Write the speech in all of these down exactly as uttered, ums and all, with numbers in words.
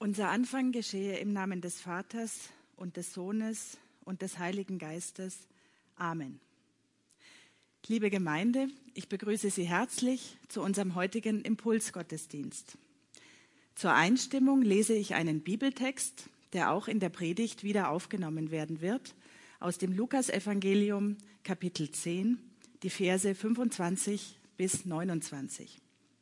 Unser Anfang geschehe im Namen des Vaters und des Sohnes und des Heiligen Geistes. Amen. Liebe Gemeinde, ich begrüße Sie herzlich zu unserem heutigen Impulsgottesdienst. Zur Einstimmung lese ich einen Bibeltext, der auch in der Predigt wieder aufgenommen werden wird, aus dem Lukasevangelium Kapitel zehn, die Verse fünfundzwanzig bis neunundzwanzig.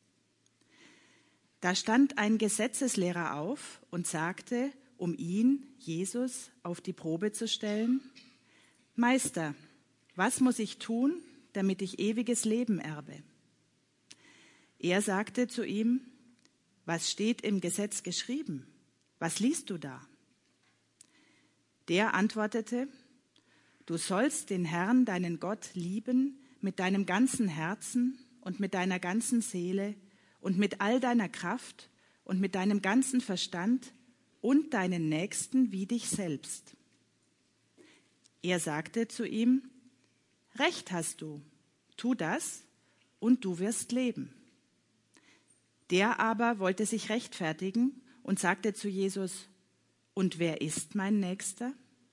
Da stand ein Gesetzeslehrer auf und sagte, um ihn, Jesus, auf die Probe zu stellen: Meister, was muss ich tun, damit ich ewiges Leben erbe? Er sagte zu ihm: Was steht im Gesetz geschrieben? Was liest du da? Der antwortete: Du sollst den Herrn, deinen Gott, lieben mit deinem ganzen Herzen und mit deiner ganzen Seele und mit all deiner Kraft und mit deinem ganzen Verstand und deinen Nächsten wie dich selbst. Er sagte zu ihm: Recht hast du, tu das und du wirst leben. Der aber wollte sich rechtfertigen und sagte zu Jesus: Und wer ist mein Nächster?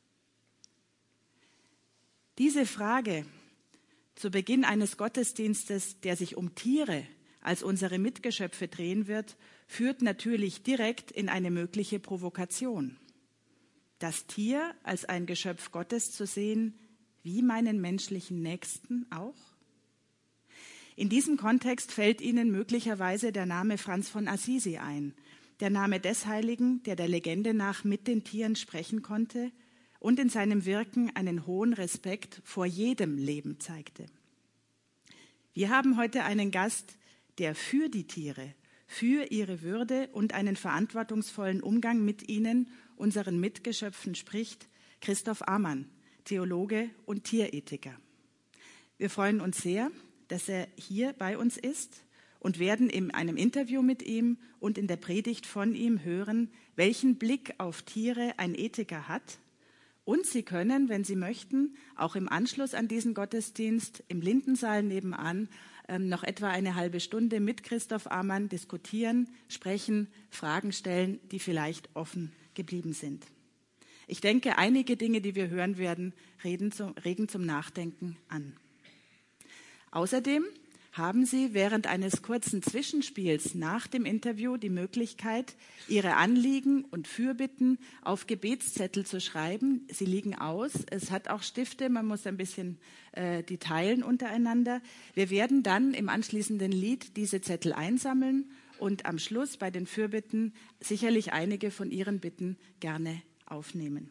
Diese Frage zu Beginn eines Gottesdienstes, der sich um Tiere als unsere Mitgeschöpfe drehen wird, führt natürlich direkt in eine mögliche Provokation. Das Tier als ein Geschöpf Gottes zu sehen, wie meinen menschlichen Nächsten auch? In diesem Kontext fällt Ihnen möglicherweise der Name Franz von Assisi ein, der Name des Heiligen, der der Legende nach mit den Tieren sprechen konnte und in seinem Wirken einen hohen Respekt vor jedem Leben zeigte. Wir haben heute einen Gast, der für die Tiere, für ihre Würde und einen verantwortungsvollen Umgang mit ihnen, unseren Mitgeschöpfen, spricht: Christoph Amann, Theologe und Tierethiker. Wir freuen uns sehr, dass er hier bei uns ist und werden in einem Interview mit ihm und in der Predigt von ihm hören, welchen Blick auf Tiere ein Ethiker hat. Und Sie können, wenn Sie möchten, auch im Anschluss an diesen Gottesdienst im Lindensaal nebenan ähm, noch etwa eine halbe Stunde mit Christoph Amann diskutieren, sprechen, Fragen stellen, die vielleicht offen geblieben sind. Ich denke, einige Dinge, die wir hören werden, reden zum, regen zum Nachdenken an. Außerdem haben Sie während eines kurzen Zwischenspiels nach dem Interview die Möglichkeit, Ihre Anliegen und Fürbitten auf Gebetszettel zu schreiben. Sie liegen aus. Es hat auch Stifte, man muss ein bisschen äh, die teilen untereinander. Wir werden dann im anschließenden Lied diese Zettel einsammeln und am Schluss bei den Fürbitten sicherlich einige von Ihren Bitten gerne aufnehmen.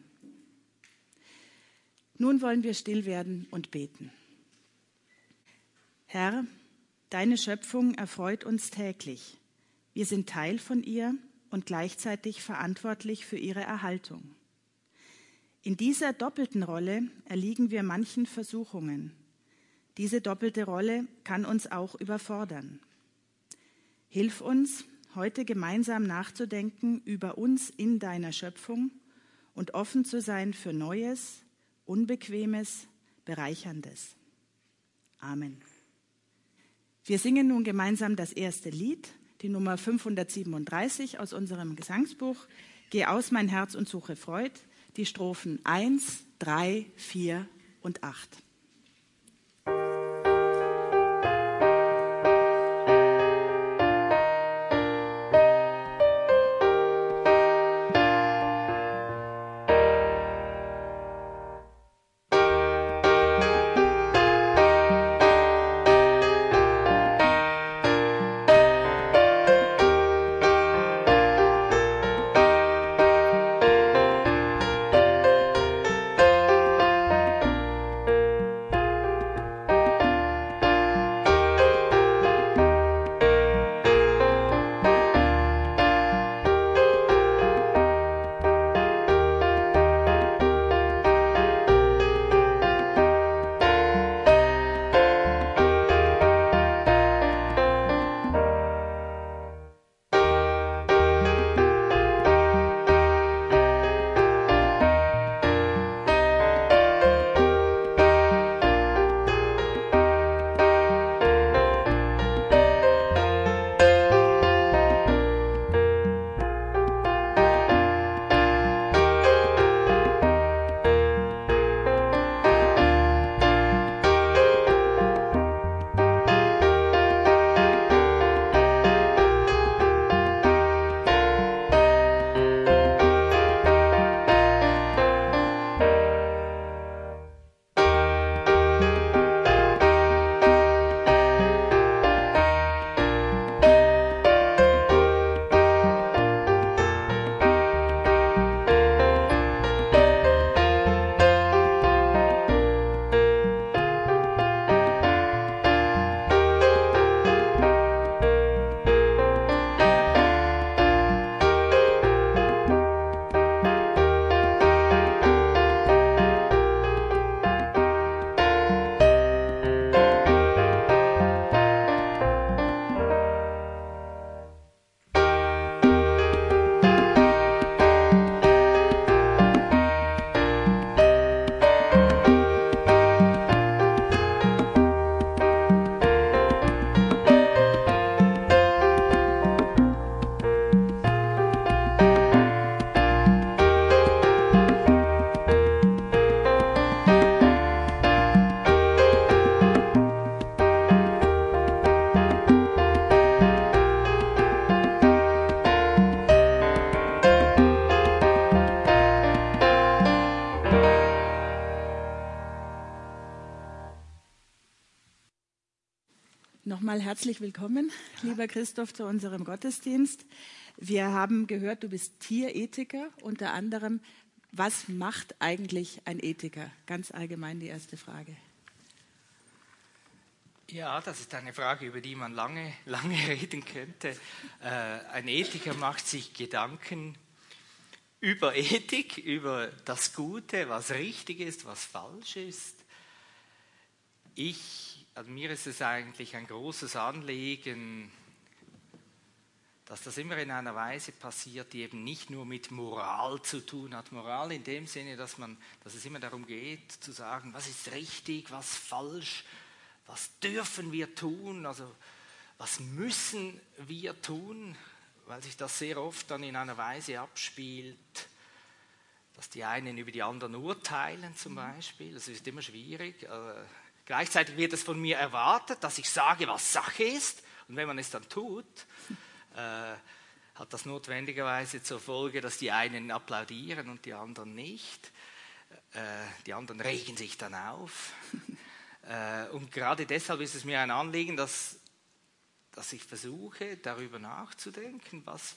Nun wollen wir still werden und beten. Herr, deine Schöpfung erfreut uns täglich. Wir sind Teil von ihr und gleichzeitig verantwortlich für ihre Erhaltung. In dieser doppelten Rolle erliegen wir manchen Versuchungen. Diese doppelte Rolle kann uns auch überfordern. Hilf uns, heute gemeinsam nachzudenken über uns in deiner Schöpfung und offen zu sein für Neues, Unbequemes, Bereicherndes. Amen. Wir singen nun gemeinsam das erste Lied, die Nummer fünfhundertsiebenunddreißig aus unserem Gesangsbuch, Geh aus mein Herz und suche Freud, die Strophen eins, drei, vier und acht. nochmal herzlich willkommen, lieber Christoph, zu unserem Gottesdienst. Wir haben gehört, du bist Tierethiker, unter anderem. Was macht eigentlich ein Ethiker? Ganz allgemein die erste Frage. Ja, das ist eine Frage, über die man lange, lange reden könnte. Äh, ein Ethiker macht sich Gedanken über Ethik, über das Gute, was richtig ist, was falsch ist. Ich, also mir ist es eigentlich ein großes Anliegen, dass das immer in einer Weise passiert, die eben nicht nur mit Moral zu tun hat. Moral in dem Sinne, dass, man, dass es immer darum geht, zu sagen, was ist richtig, was falsch, was dürfen wir tun, also was müssen wir tun, weil sich das sehr oft dann in einer Weise abspielt, dass die einen über die anderen urteilen zum Beispiel. Das ist immer schwierig. Also, gleichzeitig wird es von mir erwartet, dass ich sage, was Sache ist. Und wenn man es dann tut, äh, hat das notwendigerweise zur Folge, dass die einen applaudieren und die anderen nicht. Äh, die anderen regen sich dann auf. äh, und gerade deshalb ist es mir ein Anliegen, dass, dass ich versuche, darüber nachzudenken, was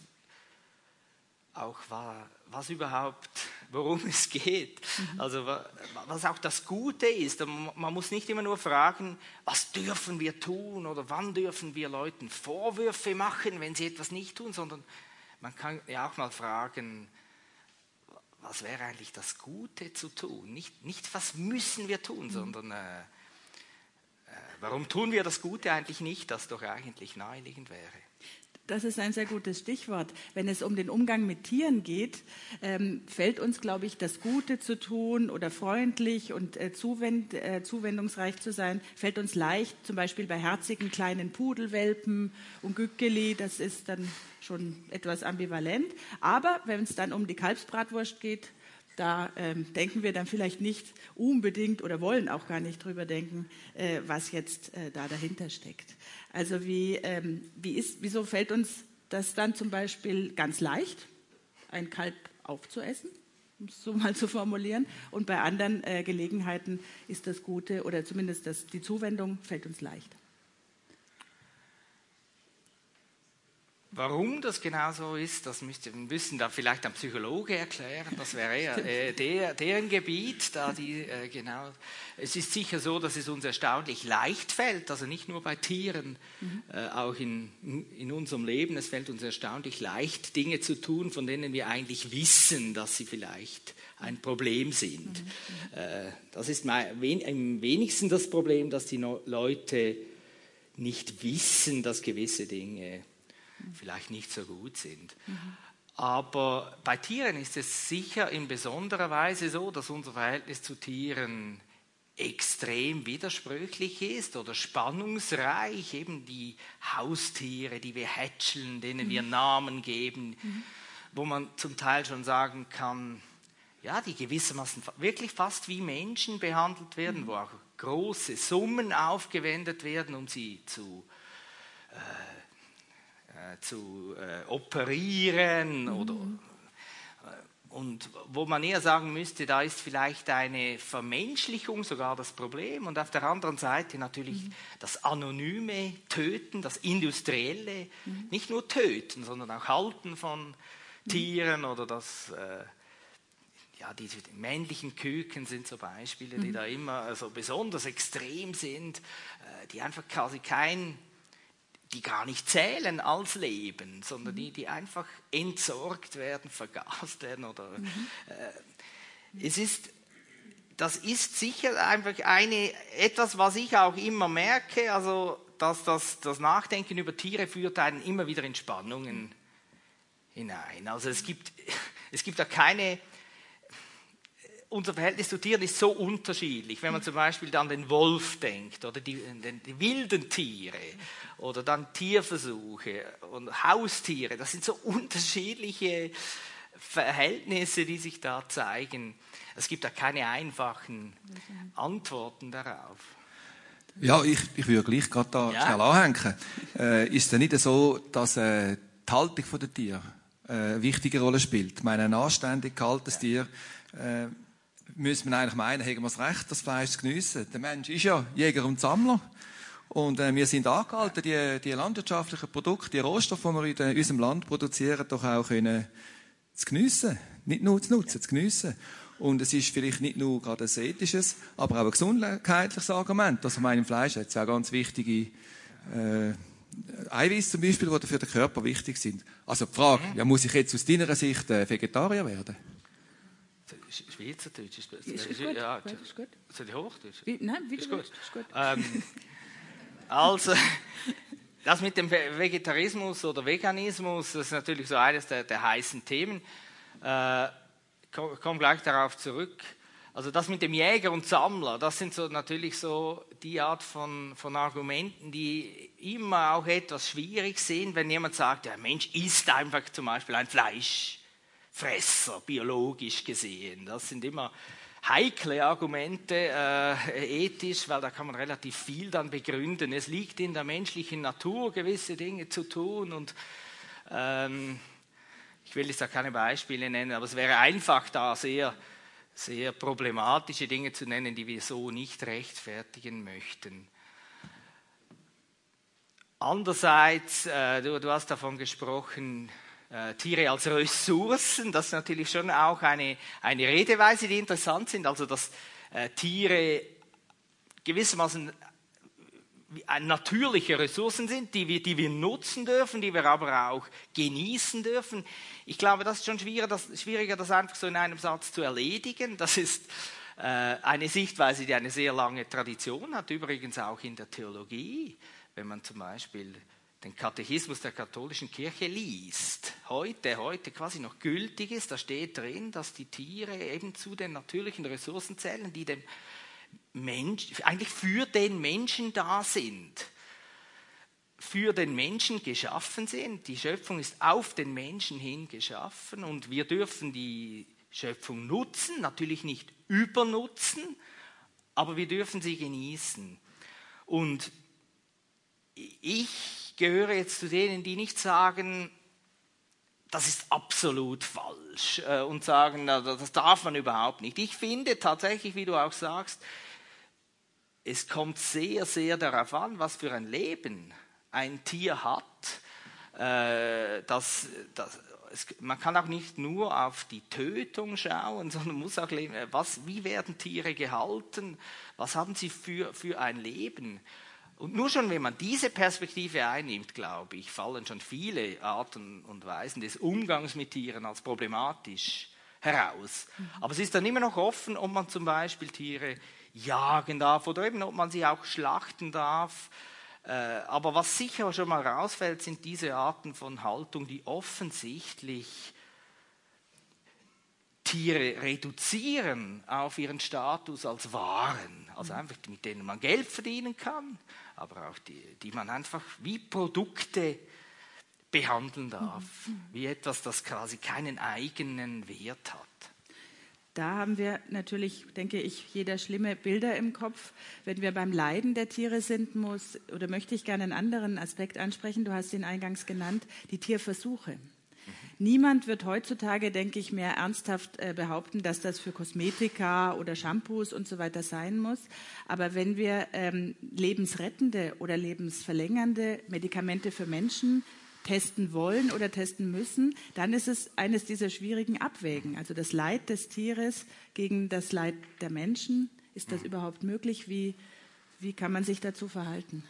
auch war, was überhaupt, worum es geht, mhm. also was auch das Gute ist. Man muss nicht immer nur fragen, was dürfen wir tun oder wann dürfen wir Leuten Vorwürfe machen, wenn sie etwas nicht tun, sondern man kann ja auch mal fragen, was wäre eigentlich das Gute zu tun? Nicht, nicht was müssen wir tun, mhm. sondern äh, äh, warum tun wir das Gute eigentlich nicht, das doch eigentlich naheliegend wäre. Das ist ein sehr gutes Stichwort. Wenn es um den Umgang mit Tieren geht, ähm, fällt uns, glaube ich, das Gute zu tun oder freundlich und äh, zuwend, äh, zuwendungsreich zu sein, fällt uns leicht, zum Beispiel bei herzigen kleinen Pudelwelpen und Gückeli, das ist dann schon etwas ambivalent. Aber wenn es dann um die Kalbsbratwurst geht, da ähm, denken wir dann vielleicht nicht unbedingt oder wollen auch gar nicht drüber denken, äh, was jetzt äh, da dahinter steckt. Also wie, ähm, wie ist, wieso fällt uns das dann zum Beispiel ganz leicht, ein Kalb aufzuessen, um es so mal zu formulieren, und bei anderen äh, Gelegenheiten ist das Gute oder zumindest das, die Zuwendung fällt uns leicht. Warum das genau so ist, das müsste, müssen da vielleicht ein Psychologe erklären. Das wäre eher äh, der, deren Gebiet. Da die, äh, genau. Es ist sicher so, dass es uns erstaunlich leicht fällt, also nicht nur bei Tieren, mhm. äh, auch in, in unserem Leben. Es fällt uns erstaunlich leicht, Dinge zu tun, von denen wir eigentlich wissen, dass sie vielleicht ein Problem sind. Mhm. Äh, das ist mein, wen, am wenigsten das Problem, dass die no- Leute nicht wissen, dass gewisse Dinge vielleicht nicht so gut sind. Mhm. Aber bei Tieren ist es sicher in besonderer Weise so, dass unser Verhältnis zu Tieren extrem widersprüchlich ist oder spannungsreich. Eben die Haustiere, die wir hätscheln, denen mhm. wir Namen geben, mhm. wo man zum Teil schon sagen kann, ja, die gewissermaßen wirklich fast wie Menschen behandelt werden, mhm. wo auch große Summen aufgewendet werden, um sie zu äh, zu äh, operieren mhm. oder äh, und wo man eher sagen müsste, da ist vielleicht eine Vermenschlichung sogar das Problem und auf der anderen Seite natürlich mhm. das anonyme Töten, das industrielle, mhm. nicht nur Töten, sondern auch Halten von mhm. Tieren oder das äh, ja, die, die männlichen Küken sind so Beispiele, die mhm. da immer also besonders extrem sind, äh, die einfach quasi kein die gar nicht zählen als Leben, sondern die, die einfach entsorgt werden, vergast werden. Oder, mhm. äh, es ist, das ist sicher einfach eine, etwas, was ich auch immer merke, also dass das, das Nachdenken über Tiere führt einen immer wieder in Spannungen hinein. Also es gibt, es gibt da keine... Unser Verhältnis zu Tieren ist so unterschiedlich. Wenn man zum Beispiel an den Wolf denkt oder die, die, die wilden Tiere oder dann Tierversuche und Haustiere, das sind so unterschiedliche Verhältnisse, die sich da zeigen. Es gibt da keine einfachen Antworten darauf. Ja, ich, ich würde gleich gerade da ja. schnell anhängen. Äh, ist es nicht so, dass äh, die Haltung der Tiere äh, eine wichtige Rolle spielt? Ich meine, ein anständig gehaltenes ja. Tier äh, müsste man eigentlich meinen, haben wir das Recht, das Fleisch zu geniessen. Der Mensch ist ja Jäger und Sammler. Und äh, wir sind angehalten, die, die landwirtschaftlichen Produkte, die Rohstoffe, die wir in, in unserem Land produzieren, doch auch können, zu geniessen. Nicht nur zu nutzen, zu geniessen. Und es ist vielleicht nicht nur gerade ein ethisches, aber auch ein gesundheitliches Argument. Also, ich meine, im Fleisch hat es ja ganz wichtige äh, Eiweiß zum Beispiel, die für den Körper wichtig sind. Also die Frage, ja, muss ich jetzt aus deiner Sicht äh, Vegetarier werden? Schweizerdeutsch ist das. Ist, ist gut. Ja, ist gut. soll ich Hochdeutsch? Wie, nein, wie ist du gut. Ist gut. Ähm, also, das mit dem Vegetarismus oder Veganismus, das ist natürlich so eines der, der heißen Themen. Äh, ich komme gleich darauf zurück. Also das mit dem Jäger und Sammler, das sind so natürlich so die Art von, von Argumenten, die immer auch etwas schwierig sind, wenn jemand sagt, der Mensch ist einfach zum Beispiel ein Fleischfresser, biologisch gesehen. Das sind immer heikle Argumente, äh, ethisch, weil da kann man relativ viel dann begründen. Es liegt in der menschlichen Natur, gewisse Dinge zu tun und ähm, ich will jetzt da keine Beispiele nennen, aber es wäre einfach da sehr... sehr problematische Dinge zu nennen, die wir so nicht rechtfertigen möchten. Andererseits, äh, du, du hast davon gesprochen, äh, Tiere als Ressourcen, das ist natürlich schon auch eine, eine Redeweise, die interessant sind, also dass äh, Tiere gewissermaßen natürliche Ressourcen sind, die wir, die wir nutzen dürfen, die wir aber auch genießen dürfen. Ich glaube, das ist schon schwieriger, das, schwieriger, das einfach so in einem Satz zu erledigen. Das ist äh, eine Sichtweise, die eine sehr lange Tradition hat, übrigens auch in der Theologie. Wenn man zum Beispiel den Katechismus der katholischen Kirche liest, heute, heute quasi noch gültig ist, da steht drin, dass die Tiere eben zu den natürlichen Ressourcen zählen, die dem Mensch, eigentlich für den Menschen da sind, für den Menschen geschaffen sind. Die Schöpfung ist auf den Menschen hin geschaffen und wir dürfen die Schöpfung nutzen, natürlich nicht übernutzen, aber wir dürfen sie genießen. Und ich gehöre jetzt zu denen, die nicht sagen, das ist absolut falsch und sagen, das darf man überhaupt nicht. Ich finde tatsächlich, wie du auch sagst, es kommt sehr, sehr darauf an, was für ein Leben ein Tier hat. Äh, das, das, es, man kann auch nicht nur auf die Tötung schauen, sondern muss auch leben, was, wie werden Tiere gehalten, was haben sie für, für ein Leben. Und nur schon, wenn man diese Perspektive einnimmt, glaube ich, fallen schon viele Arten und Weisen des Umgangs mit Tieren als problematisch heraus. Mhm. Aber es ist dann immer noch offen, ob man zum Beispiel Tiere jagen darf oder eben, ob man sie auch schlachten darf. Äh, aber was sicher schon mal rausfällt, sind diese Arten von Haltung, die offensichtlich Tiere reduzieren auf ihren Status als Waren. Also einfach, mit denen man Geld verdienen kann, aber auch die, die man einfach wie Produkte behandeln darf. Wie etwas, das quasi keinen eigenen Wert hat. Da haben wir natürlich, denke ich, jeder schlimme Bilder im Kopf. Wenn wir beim Leiden der Tiere sind, muss oder möchte ich gerne einen anderen Aspekt ansprechen. Du hast ihn eingangs genannt, die Tierversuche. Mhm. Niemand wird heutzutage, denke ich, mehr ernsthaft äh, behaupten, dass das für Kosmetika oder Shampoos und so weiter sein muss. Aber wenn wir ähm, lebensrettende oder lebensverlängernde Medikamente für Menschen testen wollen oder testen müssen, dann ist es eines dieser schwierigen Abwägen. Also das Leid des Tieres gegen das Leid der Menschen. Ist das überhaupt möglich? Wie, wie kann man sich dazu verhalten?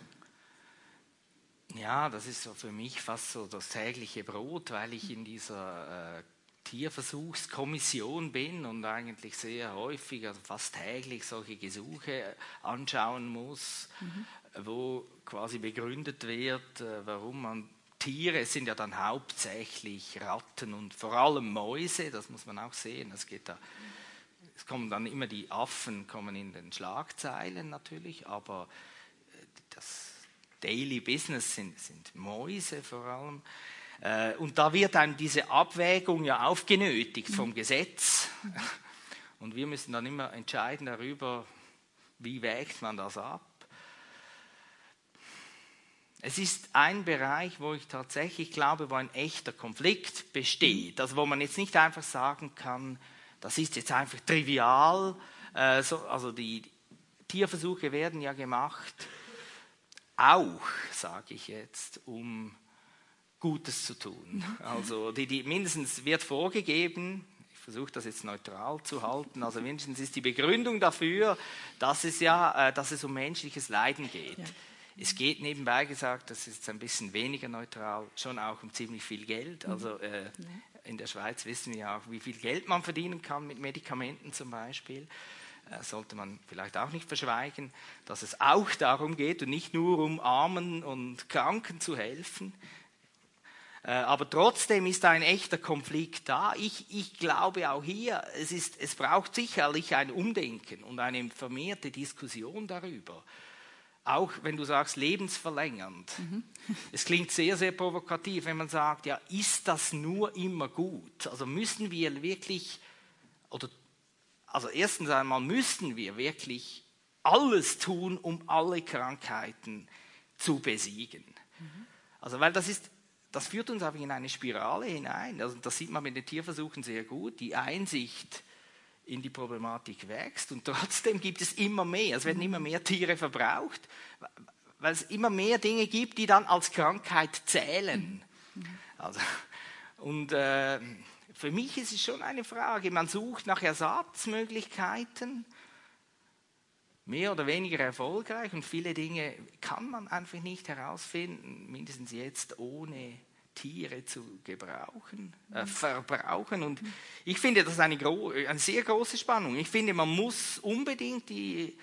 Ja, das ist so für mich fast so das tägliche Brot, weil ich in dieser äh, Tierversuchskommission bin und eigentlich sehr häufig, also fast täglich solche Gesuche anschauen muss, mhm. wo quasi begründet wird, äh, warum man Tiere, es sind ja dann hauptsächlich Ratten und vor allem Mäuse, das muss man auch sehen. Es geht da, es kommen dann immer die Affen, kommen in den Schlagzeilen natürlich, aber das Daily Business sind, sind Mäuse vor allem. Und da wird dann diese Abwägung ja aufgenötigt vom Gesetz. Und wir müssen dann immer entscheiden darüber, wie wägt man das ab. Es ist ein Bereich, wo ich tatsächlich glaube, wo ein echter Konflikt besteht. Also wo man jetzt nicht einfach sagen kann, das ist jetzt einfach trivial. Äh, so, also die Tierversuche werden ja gemacht auch, sage ich jetzt, um Gutes zu tun. Also die, die, mindestens wird vorgegeben, ich versuche das jetzt neutral zu halten, also mindestens ist die Begründung dafür, dass es ja, äh, dass es um menschliches Leiden geht. Ja. Es geht nebenbei gesagt, das ist ein bisschen weniger neutral, schon auch um ziemlich viel Geld. Also äh, in der Schweiz wissen wir ja auch, wie viel Geld man verdienen kann mit Medikamenten zum Beispiel. Äh, sollte man vielleicht auch nicht verschweigen, dass es auch darum geht und nicht nur um Armen und Kranken zu helfen. Äh, aber trotzdem ist da ein echter Konflikt da. Ich, ich glaube auch hier, es, ist, es braucht sicherlich ein Umdenken und eine vermehrte Diskussion darüber. Auch wenn du sagst, lebensverlängernd. Mhm. Es klingt sehr, sehr provokativ, wenn man sagt, ja, ist das nur immer gut? Also müssen wir wirklich, oder, also erstens einmal müssen wir wirklich alles tun, um alle Krankheiten zu besiegen. Mhm. Also, weil das ist, das führt uns einfach in eine Spirale hinein. Also, das sieht man mit den Tierversuchen sehr gut. Die Einsicht in die Problematik wächst und trotzdem gibt es immer mehr, es werden immer mehr Tiere verbraucht, weil es immer mehr Dinge gibt, die dann als Krankheit zählen. Also, und äh, für mich ist es schon eine Frage, man sucht nach Ersatzmöglichkeiten, mehr oder weniger erfolgreich und viele Dinge kann man einfach nicht herausfinden, mindestens jetzt ohne Tiere zu gebrauchen, äh, verbrauchen. Und ich finde, das ist eine, gro- eine sehr große Spannung. Ich finde, man muss unbedingt die,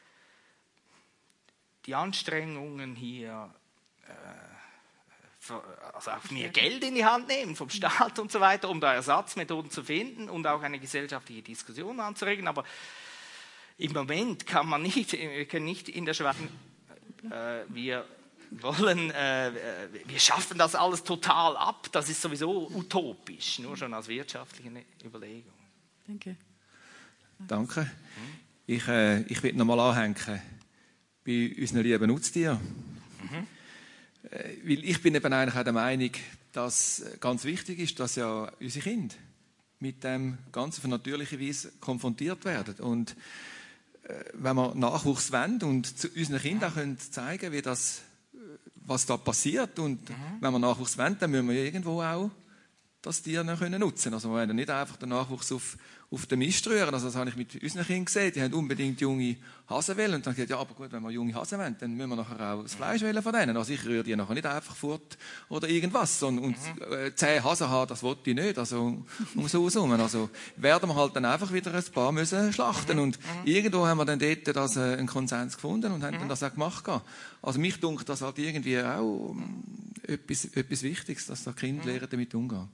die Anstrengungen hier, äh, für, also auch mehr Geld in die Hand nehmen vom Staat und so weiter, um da Ersatzmethoden zu finden und auch eine gesellschaftliche Diskussion anzuregen. Aber im Moment kann man nicht, wir können nicht in der Schweiz, äh, wir wollen, äh, wir schaffen das alles total ab, das ist sowieso utopisch, nur schon als wirtschaftliche Überlegung. Danke. Danke. Ich, äh, ich will noch mal anhängen bei unseren lieben Nutztieren. Mhm. Äh, weil ich bin eben eigentlich auch der Meinung, dass ganz wichtig ist, dass ja unsere Kinder mit dem Ganzen auf natürliche Weise konfrontiert werden. Und äh, wenn wir Nachwuchs wollen und zu unseren Kindern auch können zeigen, wie das was da passiert und mhm. wenn wir Nachwuchs wollen, dann müssen wir irgendwo auch das Tier noch können nutzen. Also wir wollen nicht einfach den Nachwuchs auf, auf den Mist rühren. Also das habe ich mit unseren Kindern gesehen. Die haben unbedingt junge Hasen wollen. Und dann gesagt, ja, aber gut, wenn wir junge Hasen wollen, dann müssen wir nachher auch das Fleisch wählen von denen. Also ich rühre die nachher nicht einfach fort oder irgendwas. Und, und äh, zehn Hasen haben, das wollte ich nicht. Also um so herum. Also werden wir halt dann einfach wieder ein paar müssen schlachten. Und irgendwo haben wir dann dort das, äh, einen Konsens gefunden und haben dann das auch gemacht. Also mich dunkt das halt irgendwie auch äh, etwas, etwas Wichtiges, dass da Kinder lernen, damit umgehen.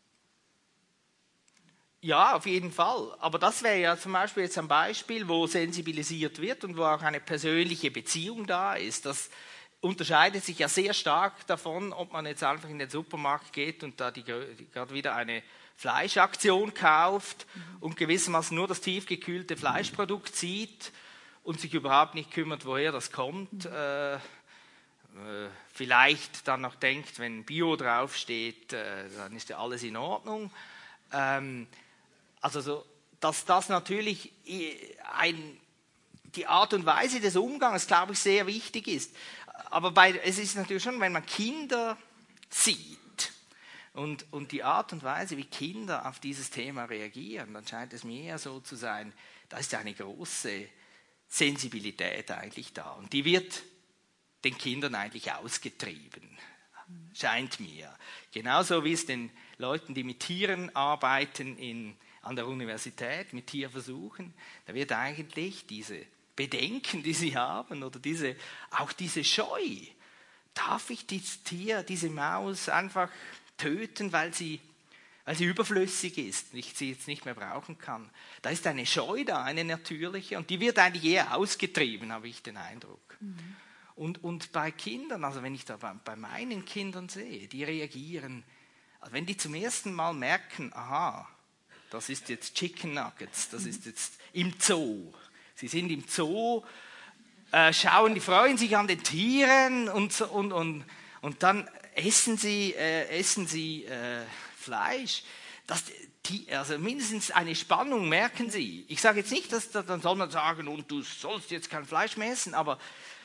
Ja, auf jeden Fall. Aber das wäre ja zum Beispiel jetzt ein Beispiel, wo sensibilisiert wird und wo auch eine persönliche Beziehung da ist. Das unterscheidet sich ja sehr stark davon, ob man jetzt einfach in den Supermarkt geht und da die, die, gerade wieder eine Fleischaktion kauft mhm. und gewissermaßen nur das tiefgekühlte Fleischprodukt sieht und sich überhaupt nicht kümmert, woher das kommt. Mhm. Äh, äh, vielleicht dann noch denkt, wenn Bio draufsteht, äh, dann ist ja alles in Ordnung. Ähm, Also, so, dass das natürlich ein, die Art und Weise des Umgangs, glaube ich, sehr wichtig ist. Aber bei, es ist natürlich schon, wenn man Kinder sieht und, und die Art und Weise, wie Kinder auf dieses Thema reagieren, dann scheint es mir eher so zu sein, da ist eine große Sensibilität eigentlich da. Und die wird den Kindern eigentlich ausgetrieben, scheint mir. Genauso wie es den Leuten, die mit Tieren arbeiten, in an der Universität mit Tierversuchen, da wird eigentlich diese Bedenken, die sie haben, oder diese, auch diese Scheu, darf ich dieses Tier, diese Maus einfach töten, weil sie, weil sie überflüssig ist, ich sie jetzt nicht mehr brauchen kann. Da ist eine Scheu da, eine natürliche, und die wird eigentlich eher ausgetrieben, habe ich den Eindruck. Mhm. Und, und bei Kindern, also wenn ich da bei, bei meinen Kindern sehe, die reagieren, also wenn die zum ersten Mal merken, aha, das ist jetzt Chicken Nuggets, das ist jetzt im Zoo. Sie sind im Zoo, äh, schauen, die freuen sich an den Tieren und, so, und, und, und dann essen sie, äh, essen sie äh, Fleisch. Das, die, also mindestens eine Spannung merken sie. Ich sage jetzt nicht, dass dann soll man sagen, und du sollst jetzt kein Fleisch mehr essen, aber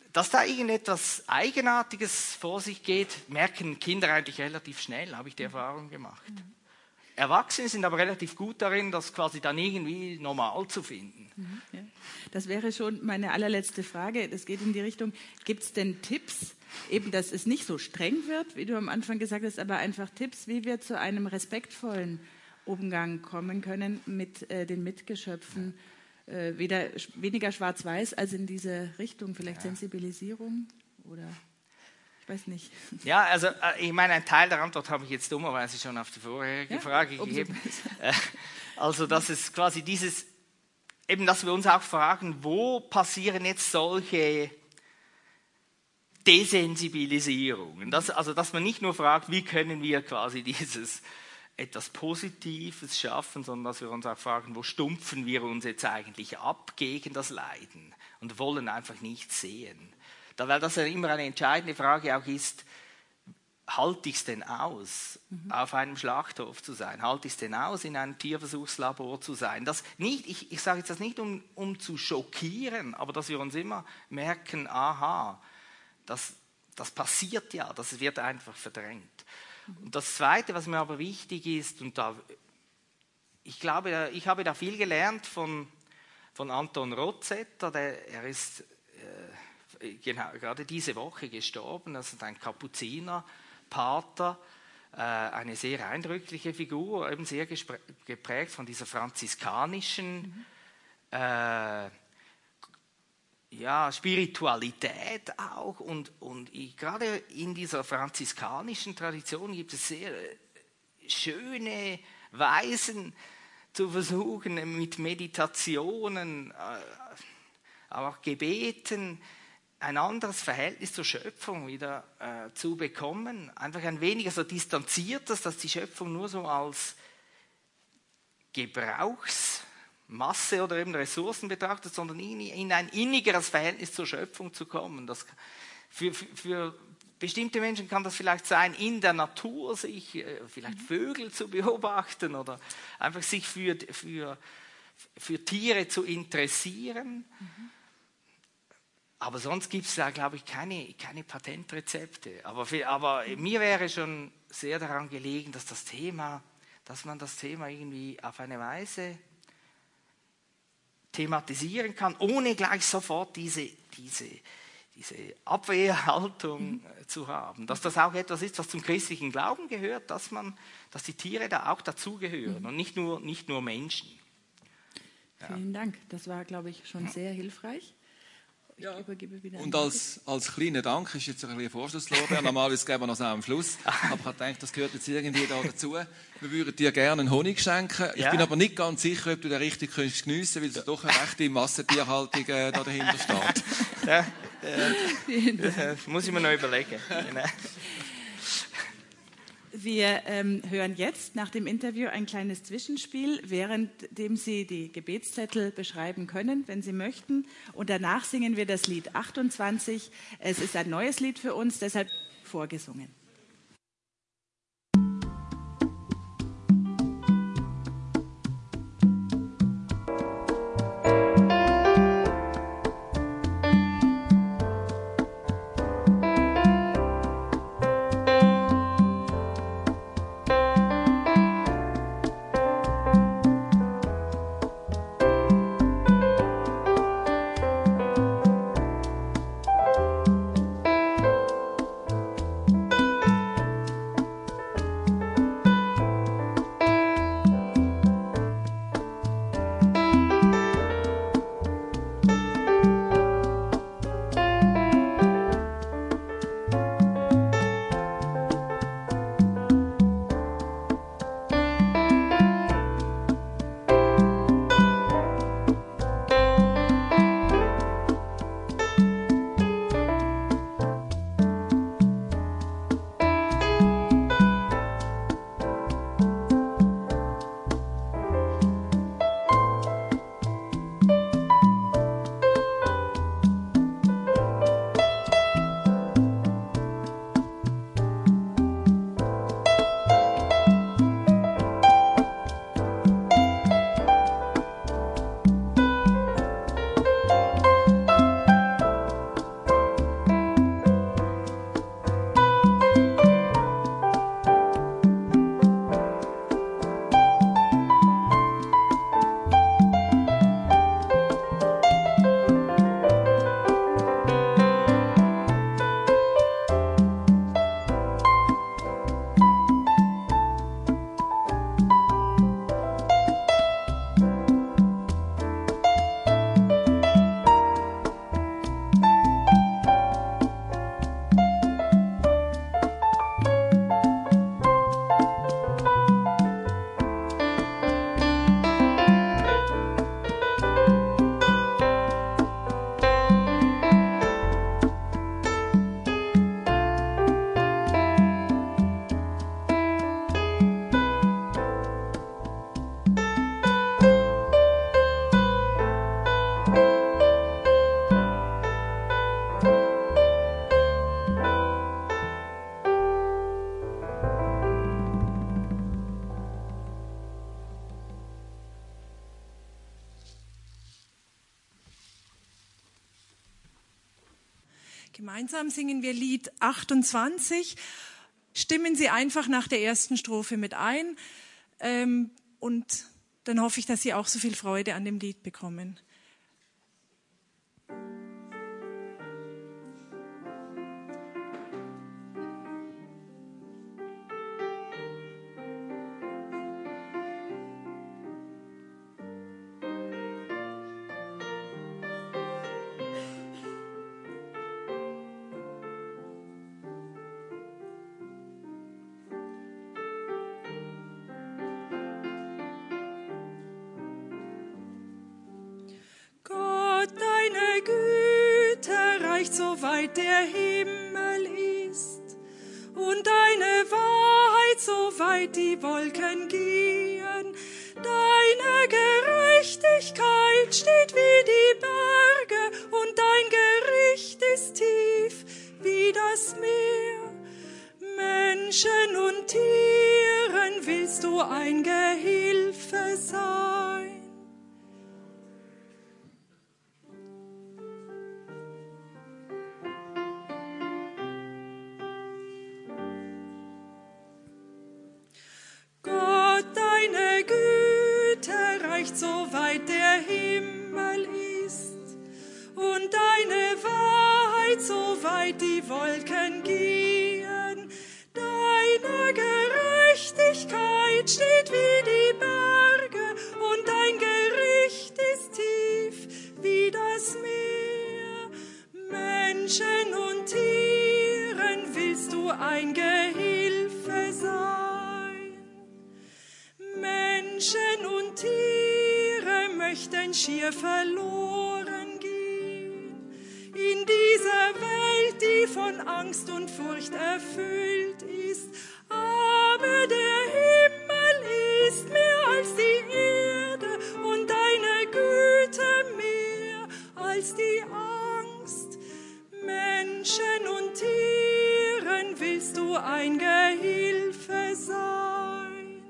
dass da irgendetwas Eigenartiges vor sich geht, merken Kinder eigentlich relativ schnell, habe ich die Erfahrung gemacht. Mhm. Erwachsene sind aber relativ gut darin, das quasi dann irgendwie normal zu finden. Mhm, ja. Das wäre schon meine allerletzte Frage. Das geht in die Richtung, gibt es denn Tipps, eben, dass es nicht so streng wird, wie du am Anfang gesagt hast, aber einfach Tipps, wie wir zu einem respektvollen Umgang kommen können mit äh, den Mitgeschöpfen, äh, weder, weniger schwarz-weiß als in diese Richtung, vielleicht ja. Sensibilisierung oder... Ich weiß nicht. Ja, also ich meine, ein Teil der Antwort habe ich jetzt dummerweise schon auf die vorherige ja, Frage gegeben. Also, dass es quasi dieses, eben, dass wir uns auch fragen, wo passieren jetzt solche Desensibilisierungen? Das, also, dass man nicht nur fragt, wie können wir quasi dieses etwas Positives schaffen, sondern dass wir uns auch fragen, wo stumpfen wir uns jetzt eigentlich ab gegen das Leiden und wollen einfach nichts sehen. Weil das ja immer eine entscheidende Frage auch ist, halte ich es denn aus, mhm. auf einem Schlachthof zu sein? Halte ich es denn aus, in einem Tierversuchslabor zu sein? Das nicht, ich, ich sage jetzt das nicht, um, um zu schockieren, aber dass wir uns immer merken, aha, das, das passiert ja, das wird einfach verdrängt. Mhm. Und das Zweite, was mir aber wichtig ist, und da, ich glaube, ich habe da viel gelernt von, von Anton Rozetter, der, er ist... Äh, Genau, gerade diese Woche gestorben, das ist ein Kapuzinerpater, äh, eine sehr eindrückliche Figur, eben sehr geprägt von dieser franziskanischen mhm. äh, ja, Spiritualität auch. Und, und ich, gerade in dieser franziskanischen Tradition gibt es sehr schöne Weisen zu versuchen, mit Meditationen, äh, aber auch Gebeten, ein anderes Verhältnis zur Schöpfung wieder äh, zu bekommen. Einfach ein weniger so distanziertes, dass die Schöpfung nur so als Gebrauchsmasse oder eben Ressourcen betrachtet, sondern in, in ein innigeres Verhältnis zur Schöpfung zu kommen. Das, für, für, für bestimmte Menschen kann das vielleicht sein, in der Natur sich äh, vielleicht Vögel zu beobachten oder einfach sich für, für, für Tiere zu interessieren. Mhm. Aber sonst gibt es da, glaube ich, keine, keine Patentrezepte. Aber, für, aber mir wäre schon sehr daran gelegen, dass das Thema, dass man das Thema irgendwie auf eine Weise thematisieren kann, ohne gleich sofort diese, diese, diese Abwehrhaltung mhm. zu haben. Dass das auch etwas ist, was zum christlichen Glauben gehört, dass man, dass die Tiere da auch dazugehören mhm. und nicht nur, nicht nur Menschen. Ja. Vielen Dank. Das war, glaube ich, schon sehr hilfreich. Ja. Und als, als kleiner Dank ist jetzt ein bisschen Vorschlusslorbeer. Normalerweise geben wir noch am Schluss. Aber ich habe gedacht, das gehört jetzt irgendwie da dazu. Wir würden dir gerne einen Honig schenken. Ich ja. bin aber nicht ganz sicher, ob du den richtig geniessen kannst, weil es doch eine rechte Massentierhaltung äh, da dahinter steht. Ja, äh, das muss ich mir noch überlegen. Wir ähm, hören jetzt nach dem Interview ein kleines Zwischenspiel, währenddem Sie die Gebetszettel beschreiben können, wenn Sie möchten. Und danach singen wir das Lied achtundzwanzig. Es ist ein neues Lied für uns, deshalb vorgesungen. Gemeinsam singen wir Lied achtundzwanzig. Stimmen Sie einfach nach der ersten Strophe mit ein. Ähm, und dann hoffe ich, dass Sie auch so viel Freude an dem Lied bekommen. So weit der Himmel ist und deine Wahrheit, so weit die Wolken gehen. Deine Gerechtigkeit steht wie die Berge und dein Gericht ist tief wie das Meer. Menschen und Tieren willst du ein Gehilfe sein. So weit der Himmel ist und deine Wahrheit, so weit die Wolken gehen. Deine Gerechtigkeit steht wie die Berge und dein Gericht ist tief wie das Meer. Menschen und Tieren willst du ein Gehilfe sein. Menschen und Tiere möchten schier verloren gehen. In dieser Welt, die von Angst und Furcht erfüllt ist. Aber der Himmel ist mehr als die Erde und deine Güte mehr als die Angst. Menschen und Tieren willst du ein Gehilfe sein.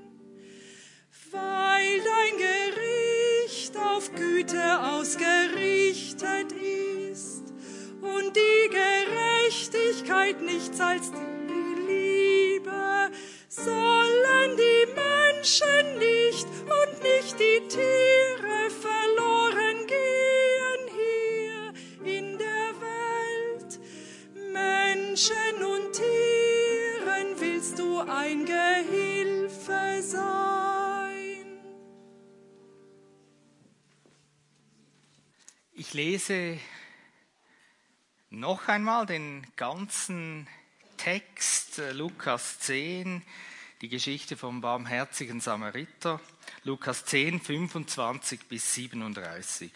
Weil dein Gericht auf Güte ausgerichtet ist und die Gerechtigkeit nichts als die Liebe, sollen die Menschen nicht und nicht die Tiere verloren gehen hier in der Welt. Menschen und Tieren willst du ein Gehilfe sein. Ich lese noch einmal den ganzen Text, Lukas zehn, die Geschichte vom barmherzigen Samariter, Lukas zehn, fünfundzwanzig bis siebenunddreißig.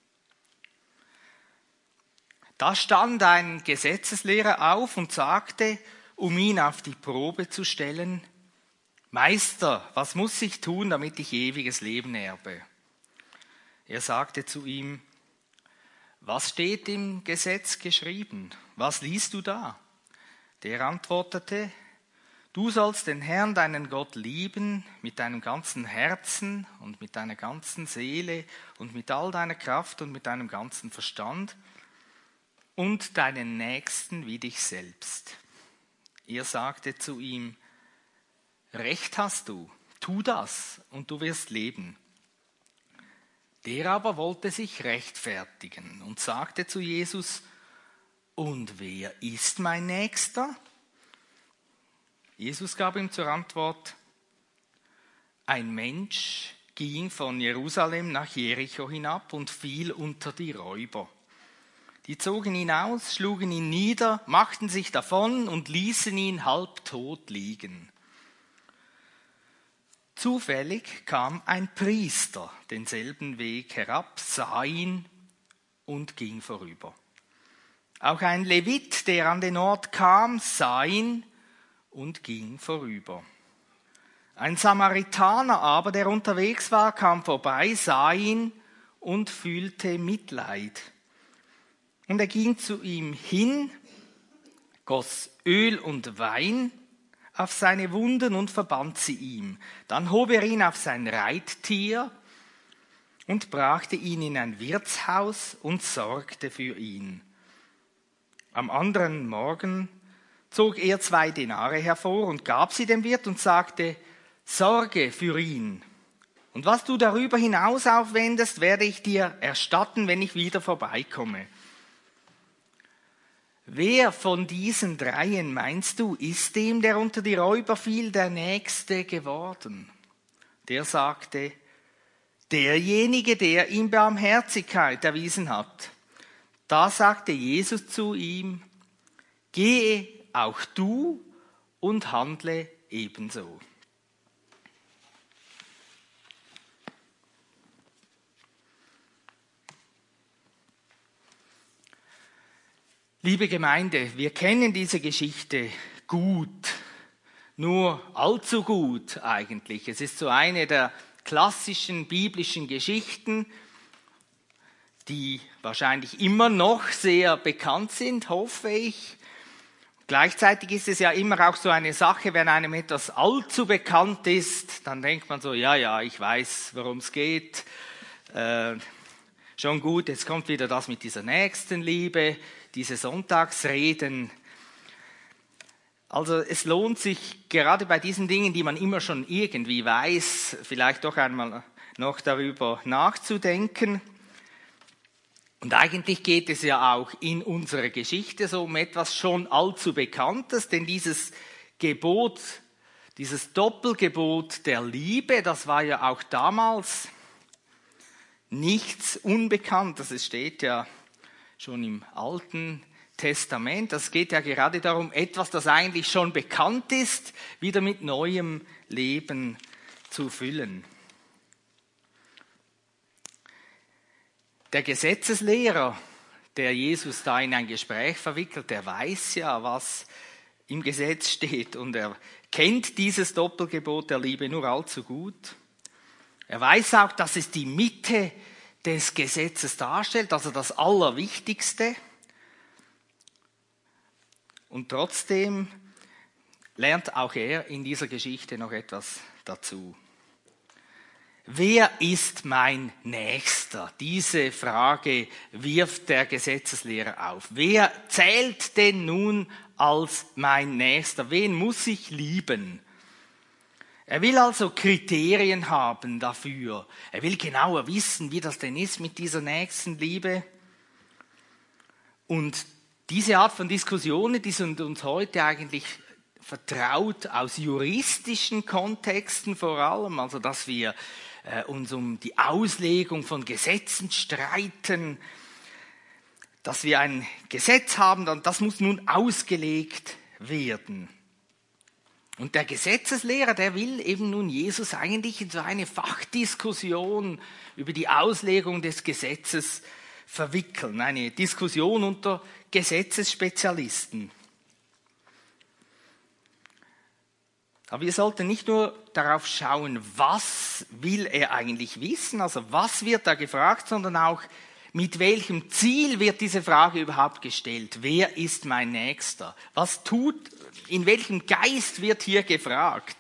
Da stand ein Gesetzeslehrer auf und sagte, um ihn auf die Probe zu stellen, Meister, was muss ich tun, damit ich ewiges Leben erbe? Er sagte zu ihm, was steht im Gesetz geschrieben? Was liest du da? Der antwortete, du sollst den Herrn, deinen Gott, lieben mit deinem ganzen Herzen und mit deiner ganzen Seele und mit all deiner Kraft und mit deinem ganzen Verstand und deinen Nächsten wie dich selbst. Er sagte zu ihm, Recht hast du, tu das und du wirst leben. Der aber wollte sich rechtfertigen und sagte zu Jesus, und wer ist mein Nächster? Jesus gab ihm zur Antwort, ein Mensch ging von Jerusalem nach Jericho hinab und fiel unter die Räuber. Die zogen ihn aus, schlugen ihn nieder, machten sich davon und ließen ihn halbtot liegen. Zufällig kam ein Priester denselben Weg herab, sah ihn und ging vorüber. Auch ein Levit, der an den Ort kam, sah ihn und ging vorüber. Ein Samaritaner aber, der unterwegs war, kam vorbei, sah ihn und fühlte Mitleid. Und er ging zu ihm hin, goss Öl und Wein auf seine Wunden und verband sie ihm. Dann hob er ihn auf sein Reittier und brachte ihn in ein Wirtshaus und sorgte für ihn. Am anderen Morgen zog er zwei Denare hervor und gab sie dem Wirt und sagte, sorge für ihn. Und was du darüber hinaus aufwendest, werde ich dir erstatten, wenn ich wieder vorbeikomme. Wer von diesen dreien, meinst du, ist dem, der unter die Räuber fiel, der Nächste geworden? Der sagte, derjenige, der ihm Barmherzigkeit erwiesen hat. Da sagte Jesus zu ihm, gehe auch du und handle ebenso. Liebe Gemeinde, wir kennen diese Geschichte gut, nur allzu gut eigentlich. Es ist so eine der klassischen biblischen Geschichten, die wahrscheinlich immer noch sehr bekannt sind, hoffe ich. Gleichzeitig ist es ja immer auch so eine Sache, wenn einem etwas allzu bekannt ist, dann denkt man so, ja, ja, ich weiß, worum es geht. Äh, schon gut, jetzt kommt wieder das mit dieser Nächstenliebe, diese Sonntagsreden. Also es lohnt sich gerade bei diesen Dingen, die man immer schon irgendwie weiß, vielleicht doch einmal noch darüber nachzudenken. Und eigentlich geht es ja auch in unserer Geschichte so um etwas schon allzu Bekanntes, denn dieses Gebot, dieses Doppelgebot der Liebe, das war ja auch damals nichts Unbekanntes. Es steht ja schon im Alten Testament. Das geht ja gerade darum, etwas, das eigentlich schon bekannt ist, wieder mit neuem Leben zu füllen. Der Gesetzeslehrer, der Jesus da in ein Gespräch verwickelt, der weiß ja, was im Gesetz steht und er kennt dieses Doppelgebot der Liebe nur allzu gut. Er weiß auch, dass es die Mitte des Gesetzes darstellt, also das Allerwichtigste. Und trotzdem lernt auch er in dieser Geschichte noch etwas dazu. Wer ist mein Nächster? Diese Frage wirft der Gesetzeslehrer auf. Wer zählt denn nun als mein Nächster? Wen muss ich lieben? Er will also Kriterien haben dafür. Er will genauer wissen, wie das denn ist mit dieser Nächstenliebe. Und diese Art von Diskussionen, die sind uns heute eigentlich vertraut aus juristischen Kontexten vor allem, also dass wir äh, uns um die Auslegung von Gesetzen streiten, dass wir ein Gesetz haben, und das muss nun ausgelegt werden. Und der Gesetzeslehrer, der will eben nun Jesus eigentlich in so eine Fachdiskussion über die Auslegung des Gesetzes verwickeln, eine Diskussion unter Gesetzesspezialisten. Aber wir sollten nicht nur darauf schauen, was will er eigentlich wissen, also was wird da gefragt, sondern auch, mit welchem Ziel wird diese Frage überhaupt gestellt? Wer ist mein Nächster? Was tut, in welchem Geist wird hier gefragt?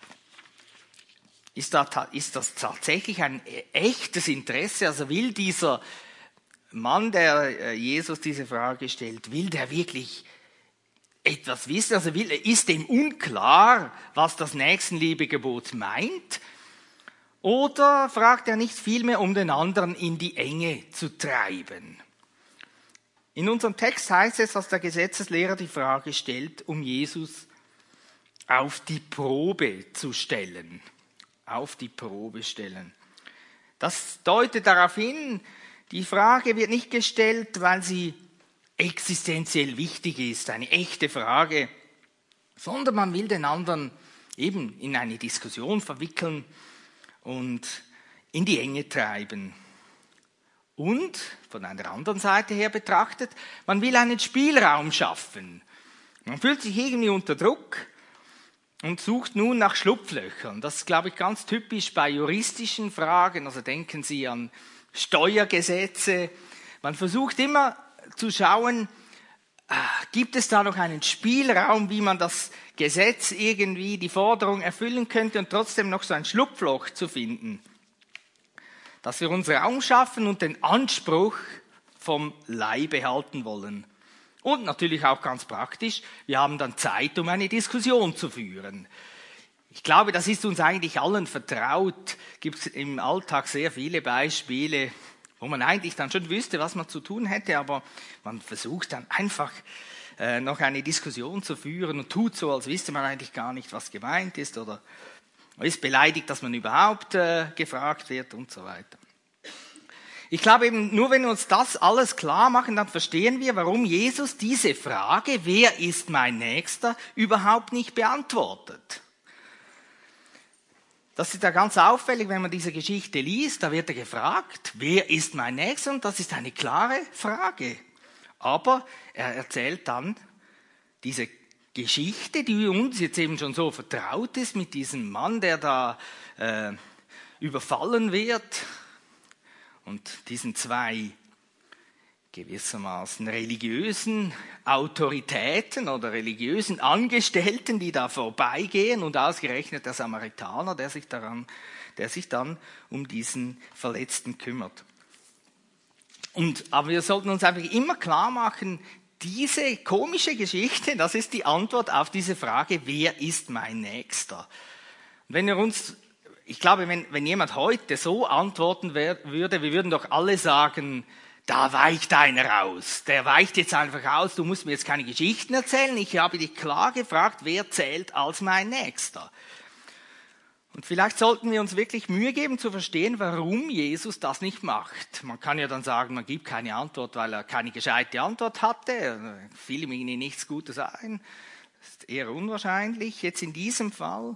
Ist, da, ist das tatsächlich ein echtes Interesse? Also will dieser Mann, der Jesus diese Frage stellt, will der wirklich etwas wissen? Also will, ist dem unklar, was das Nächstenliebegebot meint? Oder fragt er nicht vielmehr, um den anderen in die Enge zu treiben? In unserem Text heißt es, dass der Gesetzeslehrer die Frage stellt, um Jesus auf die Probe zu stellen. Auf die Probe stellen. Das deutet darauf hin, die Frage wird nicht gestellt, weil sie existenziell wichtig ist, eine echte Frage, sondern man will den anderen eben in eine Diskussion verwickeln und in die Enge treiben. Und von einer anderen Seite her betrachtet, man will einen Spielraum schaffen. Man fühlt sich irgendwie unter Druck und sucht nun nach Schlupflöchern. Das ist, glaube ich, ganz typisch bei juristischen Fragen. Also denken Sie an Steuergesetze. Man versucht immer zu schauen, gibt es da noch einen Spielraum, wie man das Gesetz irgendwie, die Forderung erfüllen könnte und trotzdem noch so ein Schlupfloch zu finden. Dass wir uns Raum schaffen und den Anspruch vom Leibe halten wollen. Und natürlich auch ganz praktisch, wir haben dann Zeit, um eine Diskussion zu führen. Ich glaube, das ist uns eigentlich allen vertraut. Gibt es im Alltag sehr viele Beispiele, wo man eigentlich dann schon wüsste, was man zu tun hätte, aber man versucht dann einfach äh, noch eine Diskussion zu führen und tut so, als wüsste man eigentlich gar nicht, was gemeint ist oder ist beleidigt, dass man überhaupt äh, gefragt wird und so weiter. Ich glaube eben, nur wenn wir uns das alles klar machen, dann verstehen wir, warum Jesus diese Frage, wer ist mein Nächster, überhaupt nicht beantwortet. Das ist ja ganz auffällig, wenn man diese Geschichte liest, da wird er gefragt, wer ist mein Nächster? Und das ist eine klare Frage. Aber er erzählt dann diese Geschichte, die uns jetzt eben schon so vertraut ist, mit diesem Mann, der da äh, überfallen wird und diesen zwei gewissermaßen religiösen Autoritäten oder religiösen Angestellten, die da vorbeigehen und ausgerechnet der Samaritaner, der sich daran, der sich dann um diesen Verletzten kümmert. Und, aber wir sollten uns einfach immer klar machen, diese komische Geschichte, das ist die Antwort auf diese Frage, wer ist mein Nächster? Und wenn wir uns, ich glaube, wenn, wenn jemand heute so antworten wär, würde, wir würden doch alle sagen, da weicht einer aus. Der weicht jetzt einfach aus. Du musst mir jetzt keine Geschichten erzählen. Ich habe dich klar gefragt, wer zählt als mein Nächster? Und vielleicht sollten wir uns wirklich Mühe geben zu verstehen, warum Jesus das nicht macht. Man kann ja dann sagen, man gibt keine Antwort, weil er keine gescheite Antwort hatte. Er fiel ihm irgendwie nichts Gutes ein. Das ist eher unwahrscheinlich. Jetzt in diesem Fall.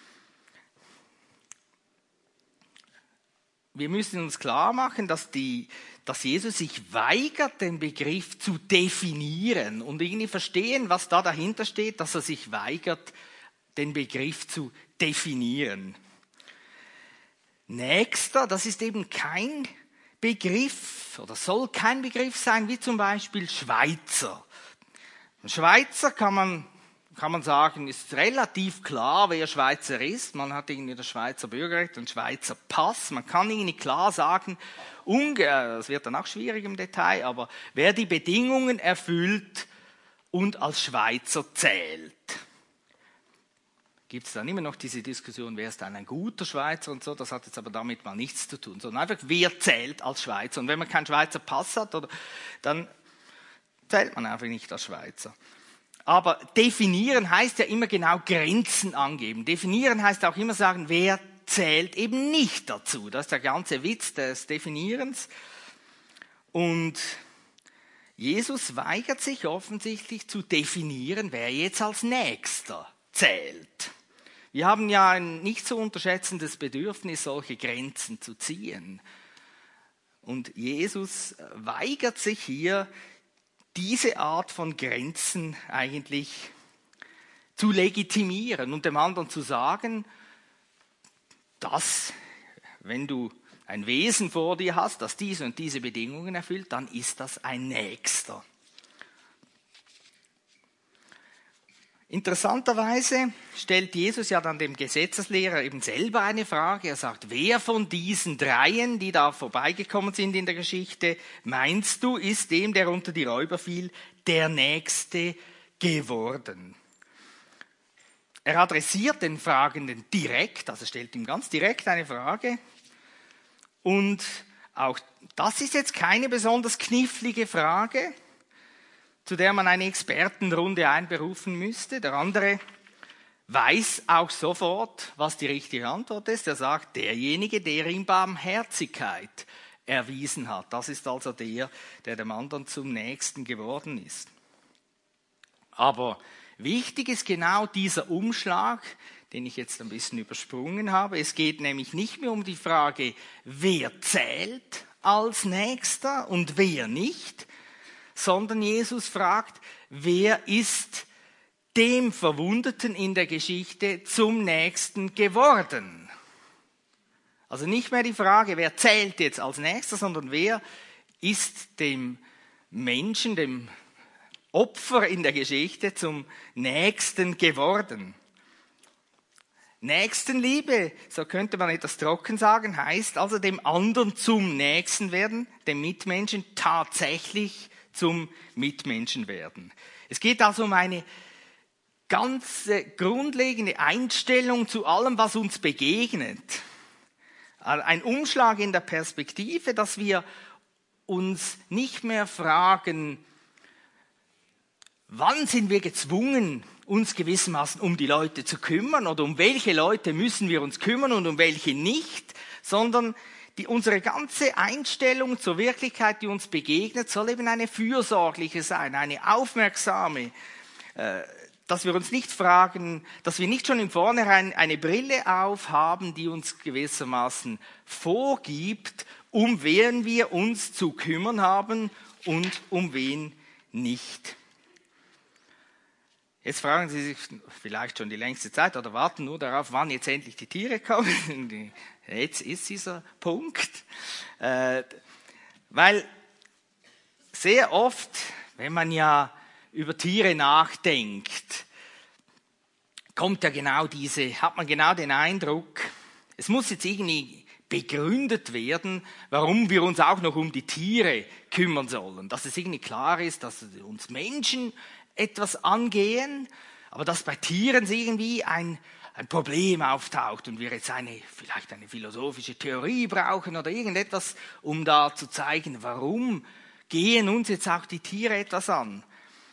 Wir müssen uns klar machen, dass, die, dass Jesus sich weigert, den Begriff zu definieren und irgendwie verstehen, was da dahinter steht, dass er sich weigert, den Begriff zu definieren. Nächster, das ist eben kein Begriff oder soll kein Begriff sein, wie zum Beispiel Schweizer. Ein Schweizer kann man kann man sagen, ist relativ klar, wer Schweizer ist. Man hat irgendwie das Schweizer Bürgerrecht und Schweizer Pass. Man kann irgendwie klar sagen, das wird dann auch schwierig im Detail, aber wer die Bedingungen erfüllt und als Schweizer zählt. Gibt es dann immer noch diese Diskussion, wer ist dann ein guter Schweizer und so, das hat jetzt aber damit mal nichts zu tun, sondern einfach, wer zählt als Schweizer. Und wenn man keinen Schweizer Pass hat, oder, dann zählt man einfach nicht als Schweizer. Aber definieren heißt ja immer genau Grenzen angeben. Definieren heißt auch immer sagen, wer zählt eben nicht dazu. Das ist der ganze Witz des Definierens. Und Jesus weigert sich offensichtlich zu definieren, wer jetzt als Nächster zählt. Wir haben ja ein nicht zu unterschätzendes Bedürfnis, solche Grenzen zu ziehen. Und Jesus weigert sich hier, diese Art von Grenzen eigentlich zu legitimieren und dem anderen zu sagen, dass, wenn du ein Wesen vor dir hast, das diese und diese Bedingungen erfüllt, dann ist das ein Nächster. Interessanterweise stellt Jesus ja dann dem Gesetzeslehrer eben selber eine Frage. Er sagt, wer von diesen dreien, die da vorbeigekommen sind in der Geschichte, meinst du, ist dem, der unter die Räuber fiel, der Nächste geworden? Er adressiert den Fragenden direkt, also stellt ihm ganz direkt eine Frage. Und auch das ist jetzt keine besonders knifflige Frage, zu der man eine Expertenrunde einberufen müsste. Der andere weiß auch sofort, was die richtige Antwort ist. Er sagt, derjenige, der ihm Barmherzigkeit erwiesen hat. Das ist also der, der dem anderen zum Nächsten geworden ist. Aber wichtig ist genau dieser Umschlag, den ich jetzt ein bisschen übersprungen habe. Es geht nämlich nicht mehr um die Frage, wer zählt als Nächster und wer nicht, sondern Jesus fragt, wer ist dem Verwundeten in der Geschichte zum Nächsten geworden? Also nicht mehr die Frage, wer zählt jetzt als Nächster, sondern wer ist dem Menschen, dem Opfer in der Geschichte zum Nächsten geworden? Nächstenliebe, so könnte man etwas trocken sagen, heißt also dem anderen zum Nächsten werden, dem Mitmenschen tatsächlich zum Mitmenschen werden. Es geht also um eine ganz grundlegende Einstellung zu allem, was uns begegnet. Ein Umschlag in der Perspektive, dass wir uns nicht mehr fragen, wann sind wir gezwungen, uns gewissermaßen um die Leute zu kümmern oder um welche Leute müssen wir uns kümmern und um welche nicht, sondern die, unsere ganze Einstellung zur Wirklichkeit, die uns begegnet, soll eben eine fürsorgliche sein, eine aufmerksame, äh, dass wir uns nicht fragen, dass wir nicht schon im Vornherein eine Brille aufhaben, die uns gewissermaßen vorgibt, um wen wir uns zu kümmern haben und um wen nicht. Jetzt fragen Sie sich vielleicht schon die längste Zeit oder warten nur darauf, wann jetzt endlich die Tiere kommen. Jetzt ist dieser Punkt. Äh, weil sehr oft, wenn man ja über Tiere nachdenkt, kommt ja genau diese, hat man genau den Eindruck, es muss jetzt irgendwie begründet werden, warum wir uns auch noch um die Tiere kümmern sollen. Dass es irgendwie klar ist, dass uns Menschen etwas angehen, aber dass bei Tieren irgendwie ein, ein Problem auftaucht und wir jetzt eine, vielleicht eine philosophische Theorie brauchen oder irgendetwas, um da zu zeigen, warum gehen uns jetzt auch die Tiere etwas an.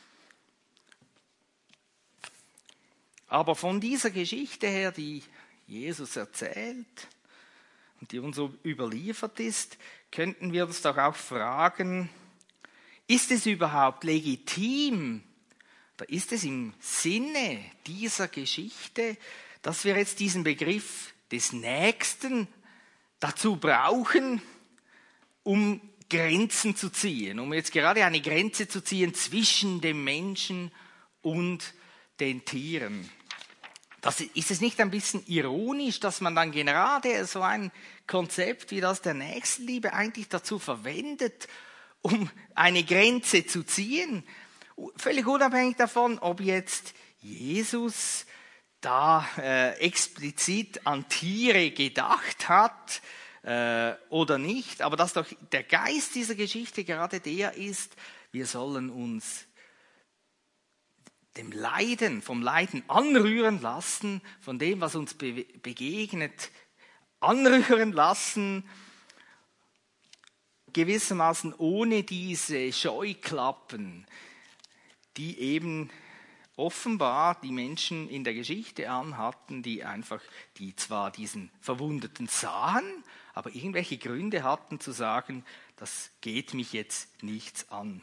Aber von dieser Geschichte her, die Jesus erzählt und die uns so überliefert ist, könnten wir uns doch auch fragen, ist es überhaupt legitim, oder ist es im Sinne dieser Geschichte, dass wir jetzt diesen Begriff des Nächsten dazu brauchen, um Grenzen zu ziehen, um jetzt gerade eine Grenze zu ziehen zwischen dem Menschen und den Tieren? Das, ist es nicht ein bisschen ironisch, dass man dann gerade so ein Konzept wie das der Nächstenliebe eigentlich dazu verwendet, um eine Grenze zu ziehen? Völlig unabhängig davon, ob jetzt Jesus da äh, explizit an Tiere gedacht hat äh, oder nicht, aber dass doch der Geist dieser Geschichte gerade der ist, wir sollen uns dem Leiden, vom Leiden anrühren lassen, von dem, was uns be- begegnet, anrühren lassen, gewissermaßen ohne diese Scheuklappen, die eben offenbar die Menschen in der Geschichte anhatten, die einfach, die zwar diesen Verwundeten sahen, aber irgendwelche Gründe hatten zu sagen, das geht mich jetzt nichts an.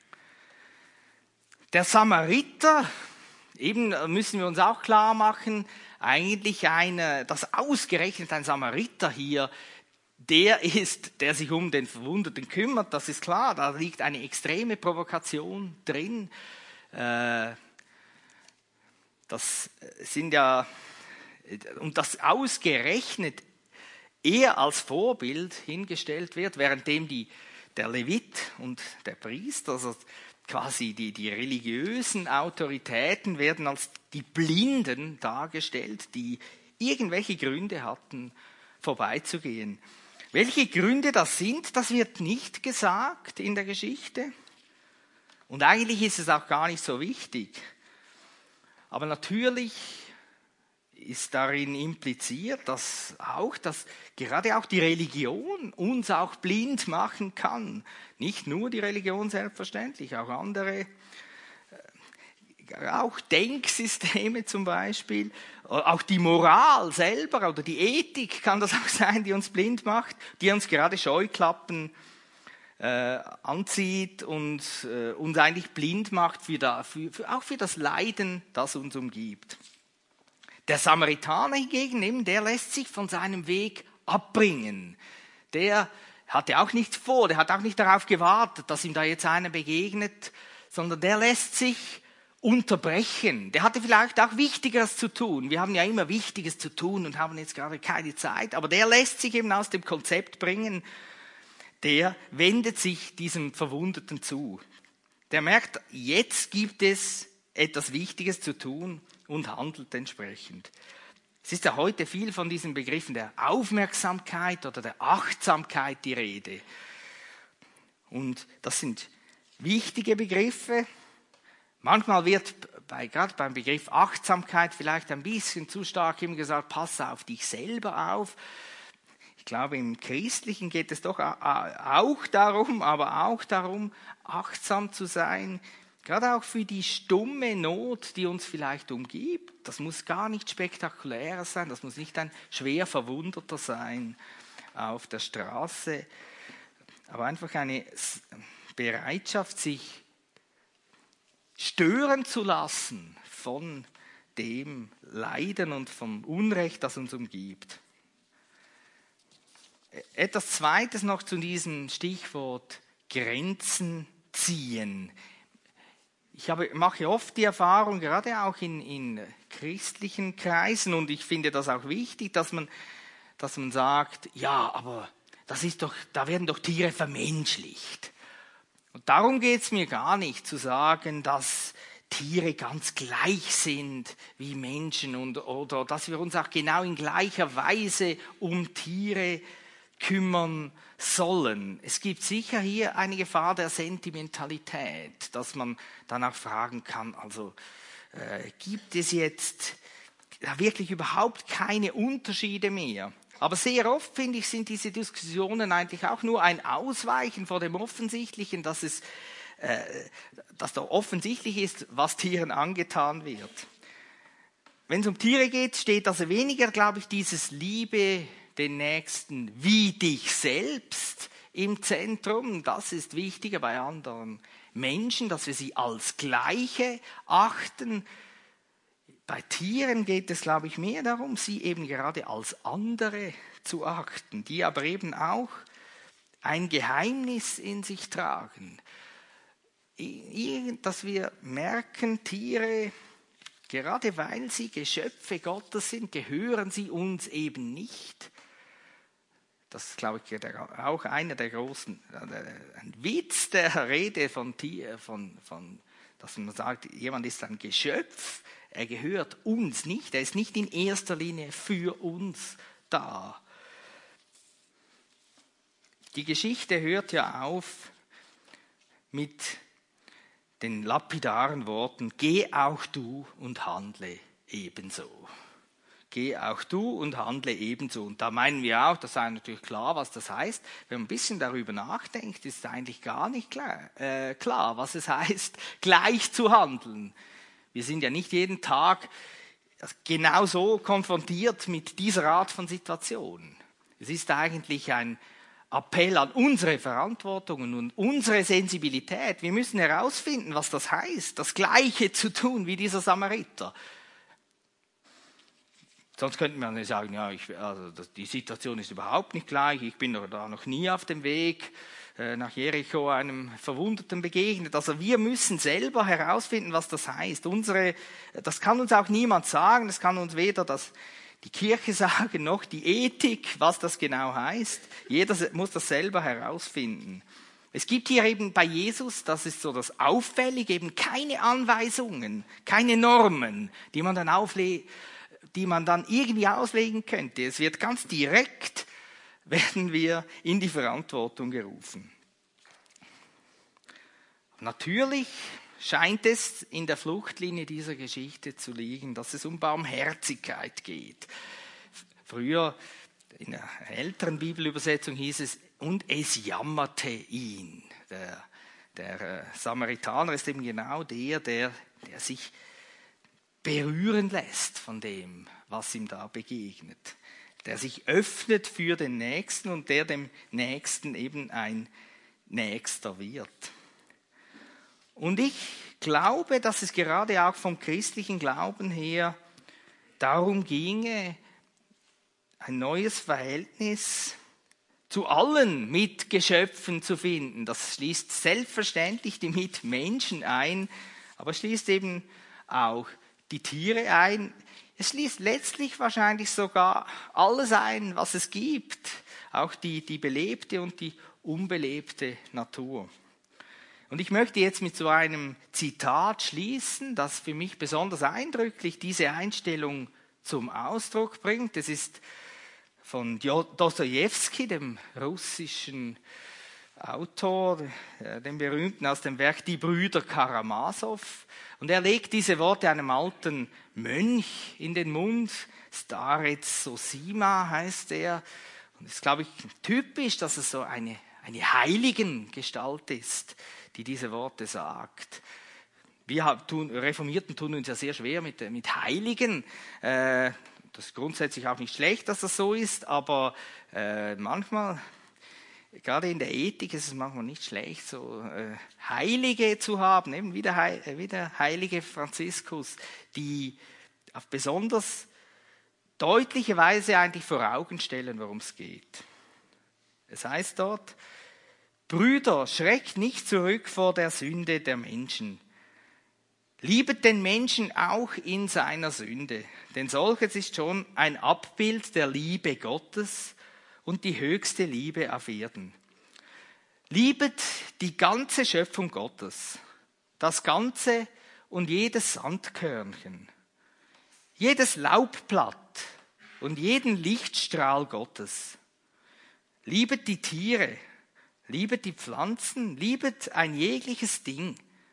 Der Samariter, eben müssen wir uns auch klar machen, eigentlich eine, dass ausgerechnet ein Samariter hier der ist, der sich um den Verwundeten kümmert, das ist klar, da liegt eine extreme Provokation drin. Äh, das sind ja, und das ausgerechnet er als Vorbild hingestellt wird, währenddem die, der Levit und der Priester, also quasi die, die religiösen Autoritäten werden als die Blinden dargestellt, die irgendwelche Gründe hatten, vorbeizugehen. Welche Gründe das sind, das wird nicht gesagt in der Geschichte. Und eigentlich ist es auch gar nicht so wichtig. Aber natürlich ist darin impliziert, dass auch, dass gerade auch die Religion uns auch blind machen kann. Nicht nur die Religion selbstverständlich, auch andere, auch Denksysteme zum Beispiel, auch die Moral selber oder die Ethik kann das auch sein, die uns blind macht, die uns gerade Scheuklappen äh, anzieht und äh, uns eigentlich blind macht, für da, für, für, auch für das Leiden, das uns umgibt. Der Samaritaner hingegen, der lässt sich von seinem Weg abbringen. Der hatte auch nichts vor, der hat auch nicht darauf gewartet, dass ihm da jetzt einer begegnet, sondern der lässt sich unterbrechen. Der hatte vielleicht auch Wichtigeres zu tun. Wir haben ja immer Wichtiges zu tun und haben jetzt gerade keine Zeit, aber der lässt sich eben aus dem Konzept bringen, der wendet sich diesem Verwundeten zu. Der merkt, jetzt gibt es etwas Wichtiges zu tun und handelt entsprechend. Es ist ja heute viel von diesen Begriffen der Aufmerksamkeit oder der Achtsamkeit die Rede. Und das sind wichtige Begriffe. Manchmal wird bei, gerade beim Begriff Achtsamkeit vielleicht ein bisschen zu stark immer gesagt, pass auf dich selber auf. Ich glaube, im Christlichen geht es doch auch darum, aber auch darum, achtsam zu sein. Gerade auch für die stumme Not, die uns vielleicht umgibt. Das muss gar nicht spektakulär sein, das muss nicht ein schwer Verwundeter sein auf der Straße, aber einfach eine Bereitschaft, sich stören zu lassen von dem Leiden und vom Unrecht, das uns umgibt. Etwas Zweites noch zu diesem Stichwort Grenzen ziehen. Ich habe, mache oft die Erfahrung, gerade auch in, in christlichen Kreisen, und ich finde das auch wichtig, dass man, dass man sagt, ja, aber das ist doch, da werden doch Tiere vermenschlicht. Und darum geht es mir gar nicht, zu sagen, dass Tiere ganz gleich sind wie Menschen und, oder dass wir uns auch genau in gleicher Weise um Tiere kümmern sollen. Es gibt sicher hier eine Gefahr der Sentimentalität, dass man dann auch fragen kann, also äh, gibt es jetzt wirklich überhaupt keine Unterschiede mehr? Aber sehr oft, finde ich, sind diese Diskussionen eigentlich auch nur ein Ausweichen vor dem Offensichtlichen, dass es, äh, dass doch offensichtlich ist, was Tieren angetan wird. Wenn es um Tiere geht, steht also weniger, glaube ich, dieses Liebe den Nächsten wie dich selbst im Zentrum. Das ist wichtiger bei anderen Menschen, dass wir sie als Gleiche achten. Bei Tieren geht es, glaube ich, mehr darum, sie eben gerade als andere zu achten, die aber eben auch ein Geheimnis in sich tragen. Dass wir merken, Tiere, gerade weil sie Geschöpfe Gottes sind, gehören sie uns eben nicht. Das ist, glaube ich, auch einer der großen, ein Witz der Rede von Tier, von, von, dass man sagt, jemand ist ein Geschöpf, er gehört uns nicht, er ist nicht in erster Linie für uns da. Die Geschichte hört ja auf mit den lapidaren Worten, geh auch du und handle ebenso. Geh auch du und handle ebenso. Und da meinen wir auch, das sei natürlich klar, was das heißt. Wenn man ein bisschen darüber nachdenkt, ist eigentlich gar nicht klar, äh, klar, was es heißt, gleich zu handeln. Wir sind ja nicht jeden Tag genau so konfrontiert mit dieser Art von Situation. Es ist eigentlich ein Appell an unsere Verantwortungen und unsere Sensibilität. Wir müssen herausfinden, was das heißt, das Gleiche zu tun wie dieser Samariter. Sonst könnte man sagen, ja, ich, also das, die Situation ist überhaupt nicht gleich, ich bin da noch nie auf dem Weg äh, nach Jericho einem Verwundeten begegnet. Also wir müssen selber herausfinden, was das heißt. Unsere, das kann uns auch niemand sagen, das kann uns weder das, die Kirche sagen, noch die Ethik, was das genau heißt. Jeder muss das selber herausfinden. Es gibt hier eben bei Jesus, das ist so das Auffällige, eben keine Anweisungen, keine Normen, die man dann auflegt, die man dann irgendwie auslegen könnte. Es wird ganz direkt, werden wir in die Verantwortung gerufen. Natürlich scheint es in der Fluchtlinie dieser Geschichte zu liegen, dass es um Barmherzigkeit geht. Früher, in der älteren Bibelübersetzung hieß es, und es jammerte ihn. Der, der Samaritaner ist eben genau der, der, der sich berühren lässt von dem, was ihm da begegnet. Der sich öffnet für den Nächsten und der dem Nächsten eben ein Nächster wird. Und ich glaube, dass es gerade auch vom christlichen Glauben her darum ginge, ein neues Verhältnis zu allen Mitgeschöpfen zu finden. Das schließt selbstverständlich die Mitmenschen ein, aber schließt eben auch die Tiere ein. Es schließt letztlich wahrscheinlich sogar alles ein, was es gibt, auch die, die belebte und die unbelebte Natur. Und ich möchte jetzt mit so einem Zitat schließen, das für mich besonders eindrücklich diese Einstellung zum Ausdruck bringt. Es ist von Dostojewski, dem russischen Autor, den berühmten aus dem Werk Die Brüder Karamasow. Und er legt diese Worte einem alten Mönch in den Mund. Starets Zosima heißt er. Und es ist, glaube ich, typisch, dass es so eine, eine Heiligengestalt ist, die diese Worte sagt. Wir tun, Reformierten tun uns ja sehr schwer mit, mit Heiligen. Äh, das ist grundsätzlich auch nicht schlecht, dass das so ist, aber äh, manchmal... Gerade in der Ethik ist es manchmal nicht schlecht, so äh, Heilige zu haben, eben wie der, Heil, wie der heilige Franziskus, die auf besonders deutliche Weise eigentlich vor Augen stellen, worum es geht. Es heißt dort, Brüder, schreckt nicht zurück vor der Sünde der Menschen. Liebet den Menschen auch in seiner Sünde, denn solches ist schon ein Abbild der Liebe Gottes und die höchste Liebe auf Erden. Liebet die ganze Schöpfung Gottes, das Ganze und jedes Sandkörnchen, jedes Laubblatt und jeden Lichtstrahl Gottes. Liebet die Tiere, liebet die Pflanzen, liebet ein jegliches Ding.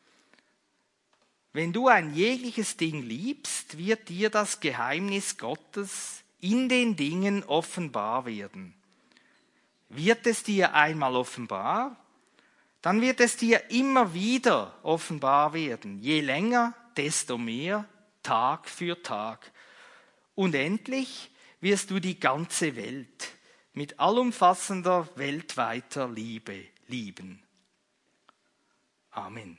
Wenn du ein jegliches Ding liebst, wird dir das Geheimnis Gottes in den Dingen offenbar werden. Wird es dir einmal offenbar, dann wird es dir immer wieder offenbar werden. Je länger, desto mehr, Tag für Tag. Und endlich wirst du die ganze Welt mit allumfassender weltweiter Liebe lieben. Amen.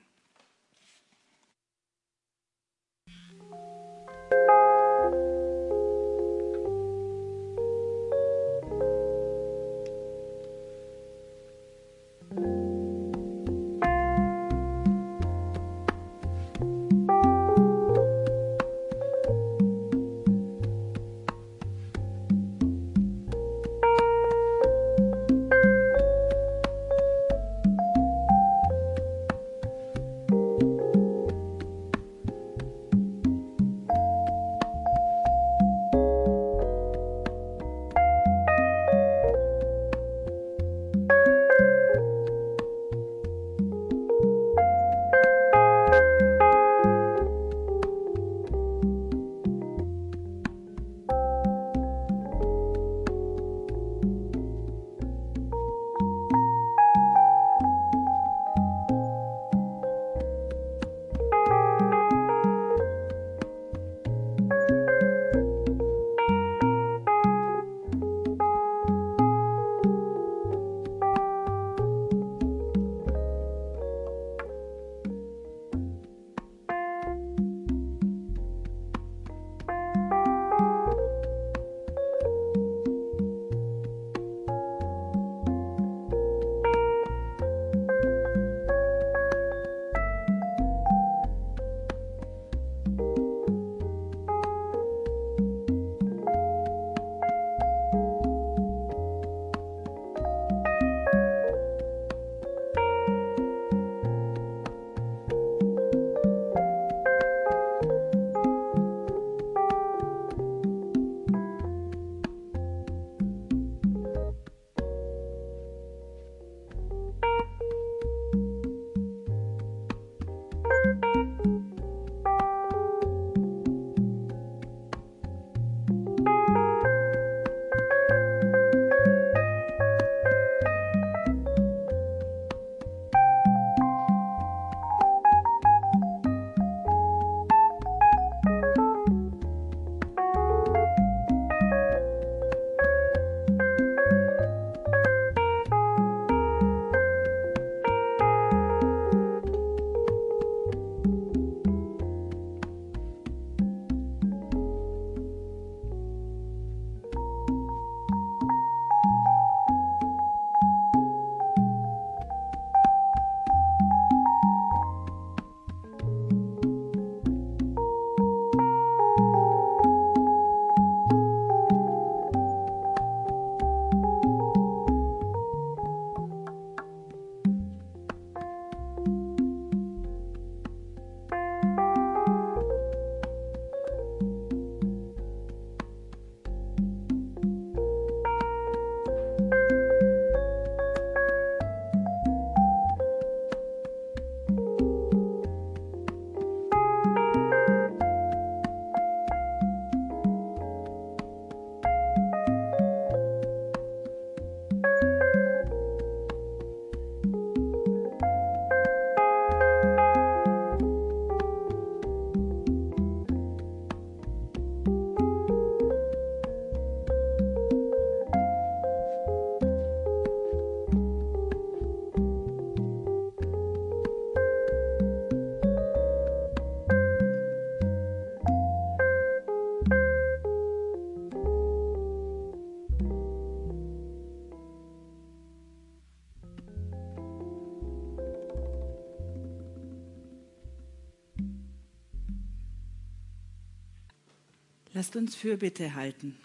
Lasst uns Fürbitte halten.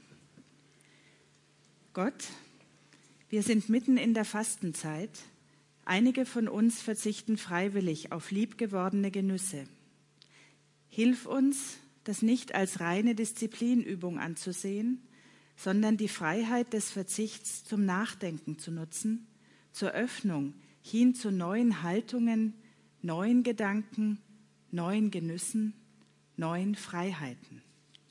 Gott, wir sind mitten in der Fastenzeit. Einige von uns verzichten freiwillig auf liebgewordene Genüsse. Hilf uns, das nicht als reine Disziplinübung anzusehen, sondern die Freiheit des Verzichts zum Nachdenken zu nutzen, zur Öffnung hin zu neuen Haltungen, neuen Gedanken, neuen Genüssen, neuen Freiheiten.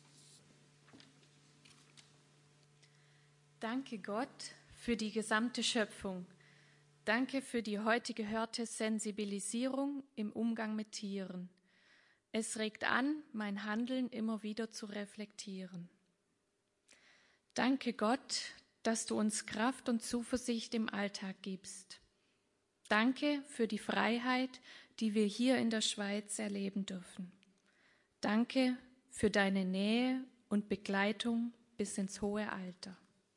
Danke Gott für die gesamte Schöpfung. Danke für die heute gehörte Sensibilisierung im Umgang mit Tieren. Es regt an, mein Handeln immer wieder zu reflektieren. Danke Gott, dass du uns Kraft und Zuversicht im Alltag gibst. Danke für die Freiheit, die wir hier in der Schweiz erleben dürfen. Danke für deine Nähe und Begleitung bis ins hohe Alter.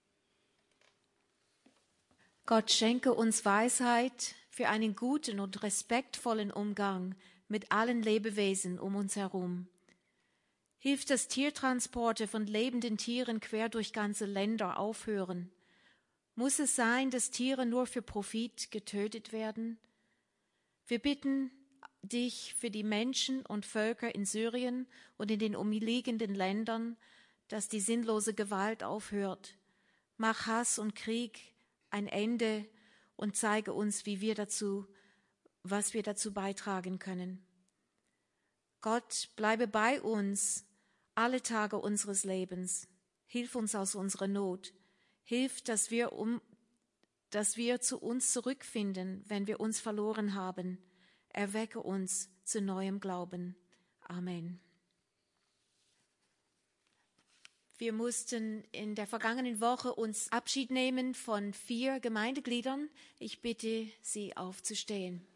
Gott schenke uns Weisheit für einen guten und respektvollen Umgang mit allen Lebewesen um uns herum. Hilf, dass Tiertransporte von lebenden Tieren quer durch ganze Länder aufhören. Muss es sein, dass Tiere nur für Profit getötet werden? Wir bitten dich für die Menschen und Völker in Syrien und in den umliegenden Ländern, dass die sinnlose Gewalt aufhört. Mach Hass und Krieg ein Ende und zeige uns, wie wir dazu, was wir dazu beitragen können. Gott, bleibe bei uns alle Tage unseres Lebens. Hilf uns aus unserer Not. Hilf, dass wir, um, dass wir zu uns zurückfinden, wenn wir uns verloren haben. Erwecke uns zu neuem Glauben. Amen. Wir mussten in der vergangenen Woche uns Abschied nehmen von vier Gemeindegliedern. Ich bitte Sie aufzustehen.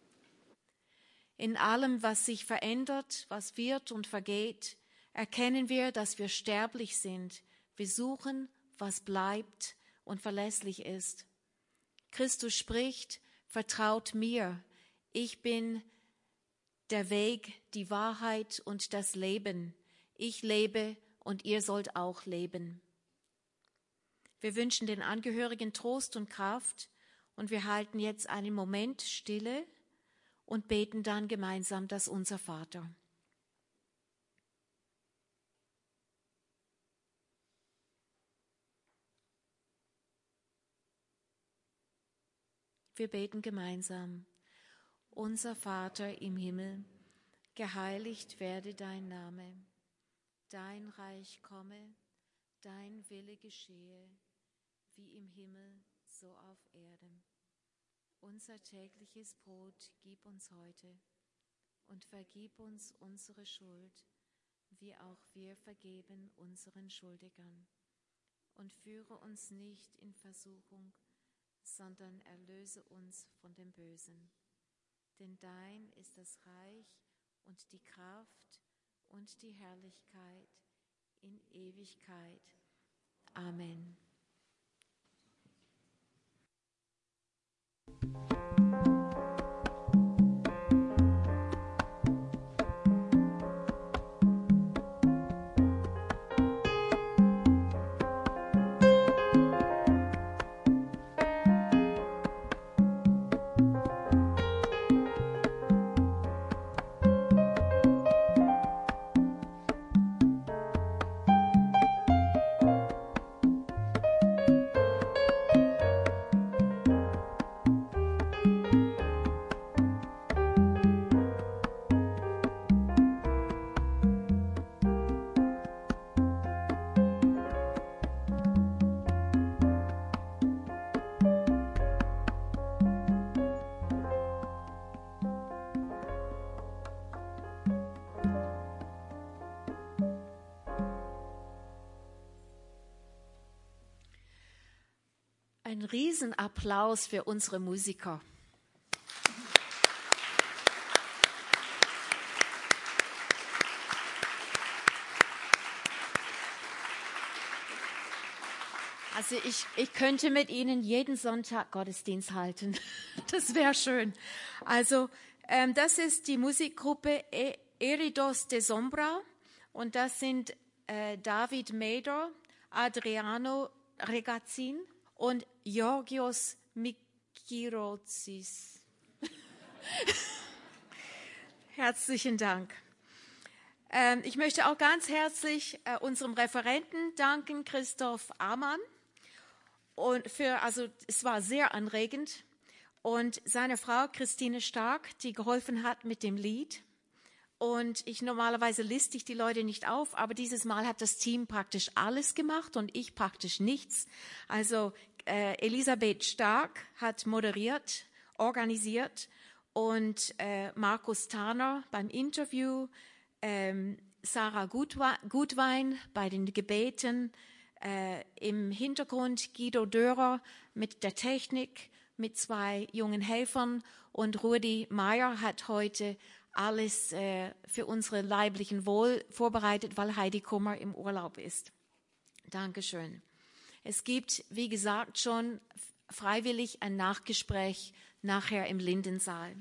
In allem, was sich verändert, was wird und vergeht, erkennen wir, dass wir sterblich sind. Wir suchen, was bleibt und verlässlich ist. Christus spricht, vertraut mir. Ich bin der Weg, die Wahrheit und das Leben. Ich lebe und ihr sollt auch leben. Wir wünschen den Angehörigen Trost und Kraft und wir halten jetzt einen Moment Stille und beten dann gemeinsam das Unser-Vater. Wir beten gemeinsam. Unser Vater im Himmel, geheiligt werde dein Name. Dein Reich komme, dein Wille geschehe, wie im Himmel, so auf Erden. Unser tägliches Brot gib uns heute und vergib uns unsere Schuld, wie auch wir vergeben unseren Schuldigern. Und führe uns nicht in Versuchung, sondern erlöse uns von dem Bösen. Denn dein ist das Reich und die Kraft und die Herrlichkeit in Ewigkeit. Amen. Ein Riesenapplaus für unsere Musiker. Also ich, ich könnte mit Ihnen jeden Sonntag Gottesdienst halten. Das wäre schön. Also ähm, das ist die Musikgruppe Eridos de Sombra und das sind äh, David Meder, Adriano Regazzin und Georgios Mikirotsis. Herzlichen Dank. Ähm, ich möchte auch ganz herzlich äh, unserem Referenten danken, Christoph Amann. Und für, also es war sehr anregend. Und seine Frau Christine Stark, die geholfen hat mit dem Lied. Und ich normalerweise liste ich die Leute nicht auf, aber dieses Mal hat das Team praktisch alles gemacht und ich praktisch nichts. Also äh, Elisabeth Stark hat moderiert, organisiert und äh, Markus Tarner beim Interview, ähm, Sarah Gutwein bei den Gebeten, äh, im Hintergrund Guido Dörer mit der Technik, mit zwei jungen Helfern und Rudi Meier hat heute alles äh, für unsere leiblichen Wohl vorbereitet, weil Heidi Kummer im Urlaub ist. Dankeschön. Es gibt, wie gesagt, schon freiwillig ein Nachgespräch nachher im Lindensaal.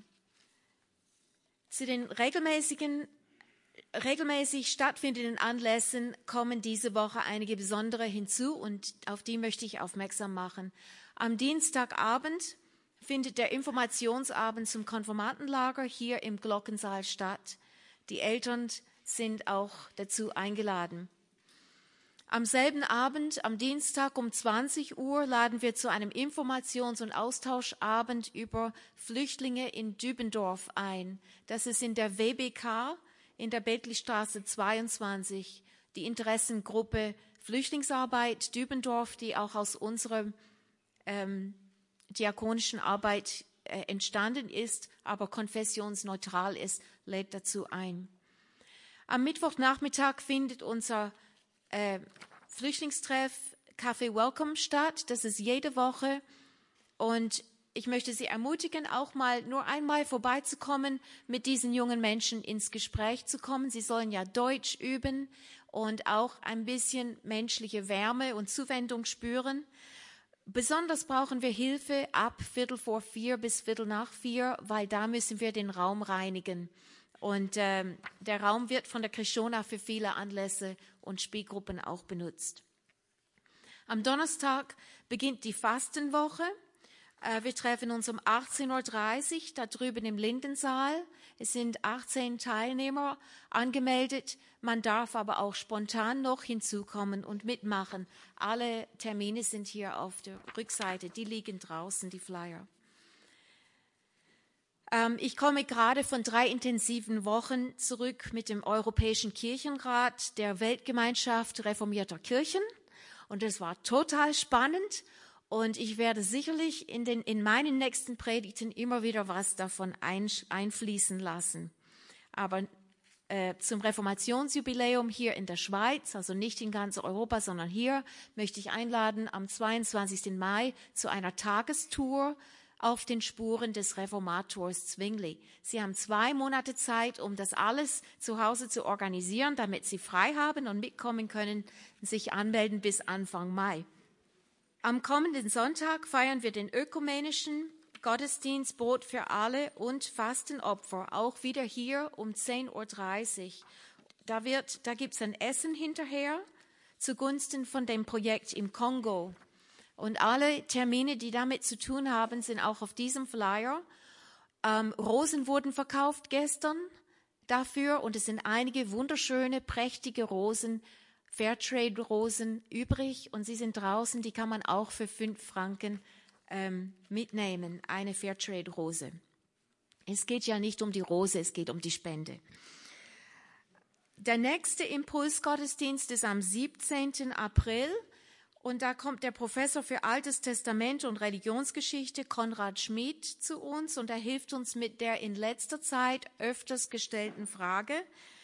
Zu den regelmäßigen, regelmäßig stattfindenden Anlässen kommen diese Woche einige besondere hinzu und auf die möchte ich aufmerksam machen. Am Dienstagabend findet der Informationsabend zum Konfirmandenlager hier im Glockensaal statt. Die Eltern sind auch dazu eingeladen. Am selben Abend, am Dienstag um zwanzig Uhr, laden wir zu einem Informations- und Austauschabend über Flüchtlinge in Dübendorf ein. Das ist in der W B K in der Bentleystraße zweiundzwanzig, die Interessengruppe Flüchtlingsarbeit Dübendorf, die auch aus unserer ähm, diakonischen Arbeit äh, entstanden ist, aber konfessionsneutral ist, lädt dazu ein. Am Mittwochnachmittag findet unser äh, Flüchtlingstreff Café Welcome statt. Das ist jede Woche und ich möchte Sie ermutigen, auch mal nur einmal vorbeizukommen, mit diesen jungen Menschen ins Gespräch zu kommen. Sie sollen ja Deutsch üben und auch ein bisschen menschliche Wärme und Zuwendung spüren. Besonders brauchen wir Hilfe ab Viertel vor vier bis Viertel nach vier, weil da müssen wir den Raum reinigen. Und ähm, der Raum wird von der Krishona für viele Anlässe und Spielgruppen auch benutzt. Am Donnerstag beginnt die Fastenwoche. Äh, wir treffen uns um achtzehn Uhr dreißig da drüben im Lindensaal. Es sind achtzehn Teilnehmer angemeldet. Man darf aber auch spontan noch hinzukommen und mitmachen. Alle Termine sind hier auf der Rückseite. Die liegen draußen, die Flyer. Ähm, ich komme gerade von drei intensiven Wochen zurück mit dem Europäischen Kirchenrat der Weltgemeinschaft reformierter Kirchen. Und es war total spannend. Und ich werde sicherlich in, den, in meinen nächsten Predigten immer wieder was davon ein, einfließen lassen. Aber äh, zum Reformationsjubiläum hier in der Schweiz, also nicht in ganz Europa, sondern hier, möchte ich einladen am zweiundzwanzigsten Mai zu einer Tagestour auf den Spuren des Reformators Zwingli. Sie haben zwei Monate Zeit, um das alles zu Hause zu organisieren, damit Sie frei haben und mitkommen können, sich anmelden bis Anfang Mai. Am kommenden Sonntag feiern wir den ökumenischen Gottesdienst Brot für alle und Fastenopfer, auch wieder hier um zehn Uhr dreißig. Da, wird, da gibt es ein Essen hinterher zugunsten von dem Projekt im Kongo. Und alle Termine, die damit zu tun haben, sind auch auf diesem Flyer. Ähm, Rosen wurden verkauft gestern dafür und es sind einige wunderschöne, prächtige Rosen, Fairtrade-Rosen übrig und sie sind draußen, die kann man auch für fünf Franken ähm, mitnehmen, eine Fairtrade-Rose. Es geht ja nicht um die Rose, es geht um die Spende. Der nächste Impulsgottesdienst ist am siebzehnten April und da kommt der Professor für Altes Testament und Religionsgeschichte Konrad Schmid zu uns und er hilft uns mit der in letzter Zeit öfters gestellten Frage: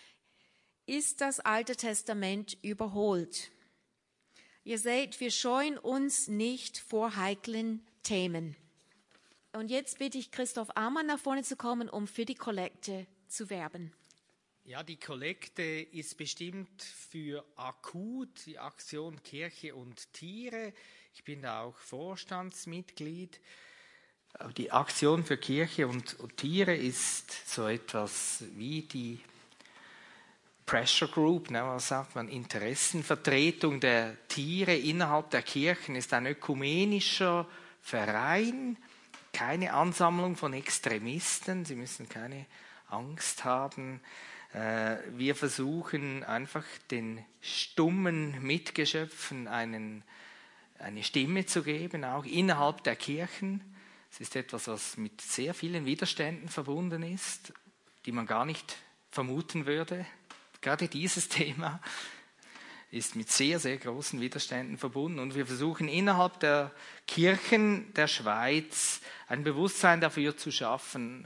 Ist das Alte Testament überholt? Ihr seht, wir scheuen uns nicht vor heiklen Themen. Und jetzt bitte ich Christoph Amann nach vorne zu kommen, um für die Kollekte zu werben. Ja, die Kollekte ist bestimmt für AKUT, die Aktion Kirche und Tiere. Ich bin da auch Vorstandsmitglied. Die Aktion für Kirche und, und Tiere ist so etwas wie die Pressure Group, ne, was sagt man, Interessenvertretung der Tiere innerhalb der Kirchen, ist ein ökumenischer Verein, keine Ansammlung von Extremisten, Sie müssen keine Angst haben. Wir versuchen einfach den stummen Mitgeschöpfen einen, eine Stimme zu geben, auch innerhalb der Kirchen. Es ist etwas, was mit sehr vielen Widerständen verbunden ist, die man gar nicht vermuten würde. Gerade dieses Thema ist mit sehr, sehr großen Widerständen verbunden. Und wir versuchen innerhalb der Kirchen der Schweiz ein Bewusstsein dafür zu schaffen,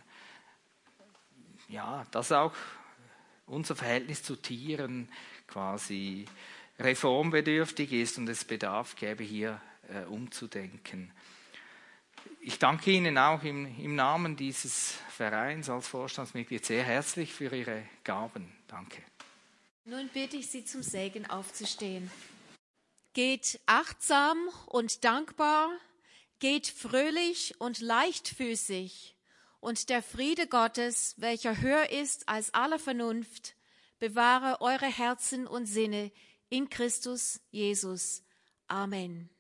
ja, dass auch unser Verhältnis zu Tieren quasi reformbedürftig ist und es Bedarf gäbe, hier äh, umzudenken. Ich danke Ihnen auch im, im Namen dieses Vereins als Vorstandsmitglied sehr herzlich für Ihre Gaben. Danke. Nun bitte ich Sie zum Segen aufzustehen. Geht achtsam und dankbar, geht fröhlich und leichtfüßig. Und der Friede Gottes, welcher höher ist als alle Vernunft, bewahre eure Herzen und Sinne in Christus Jesus. Amen.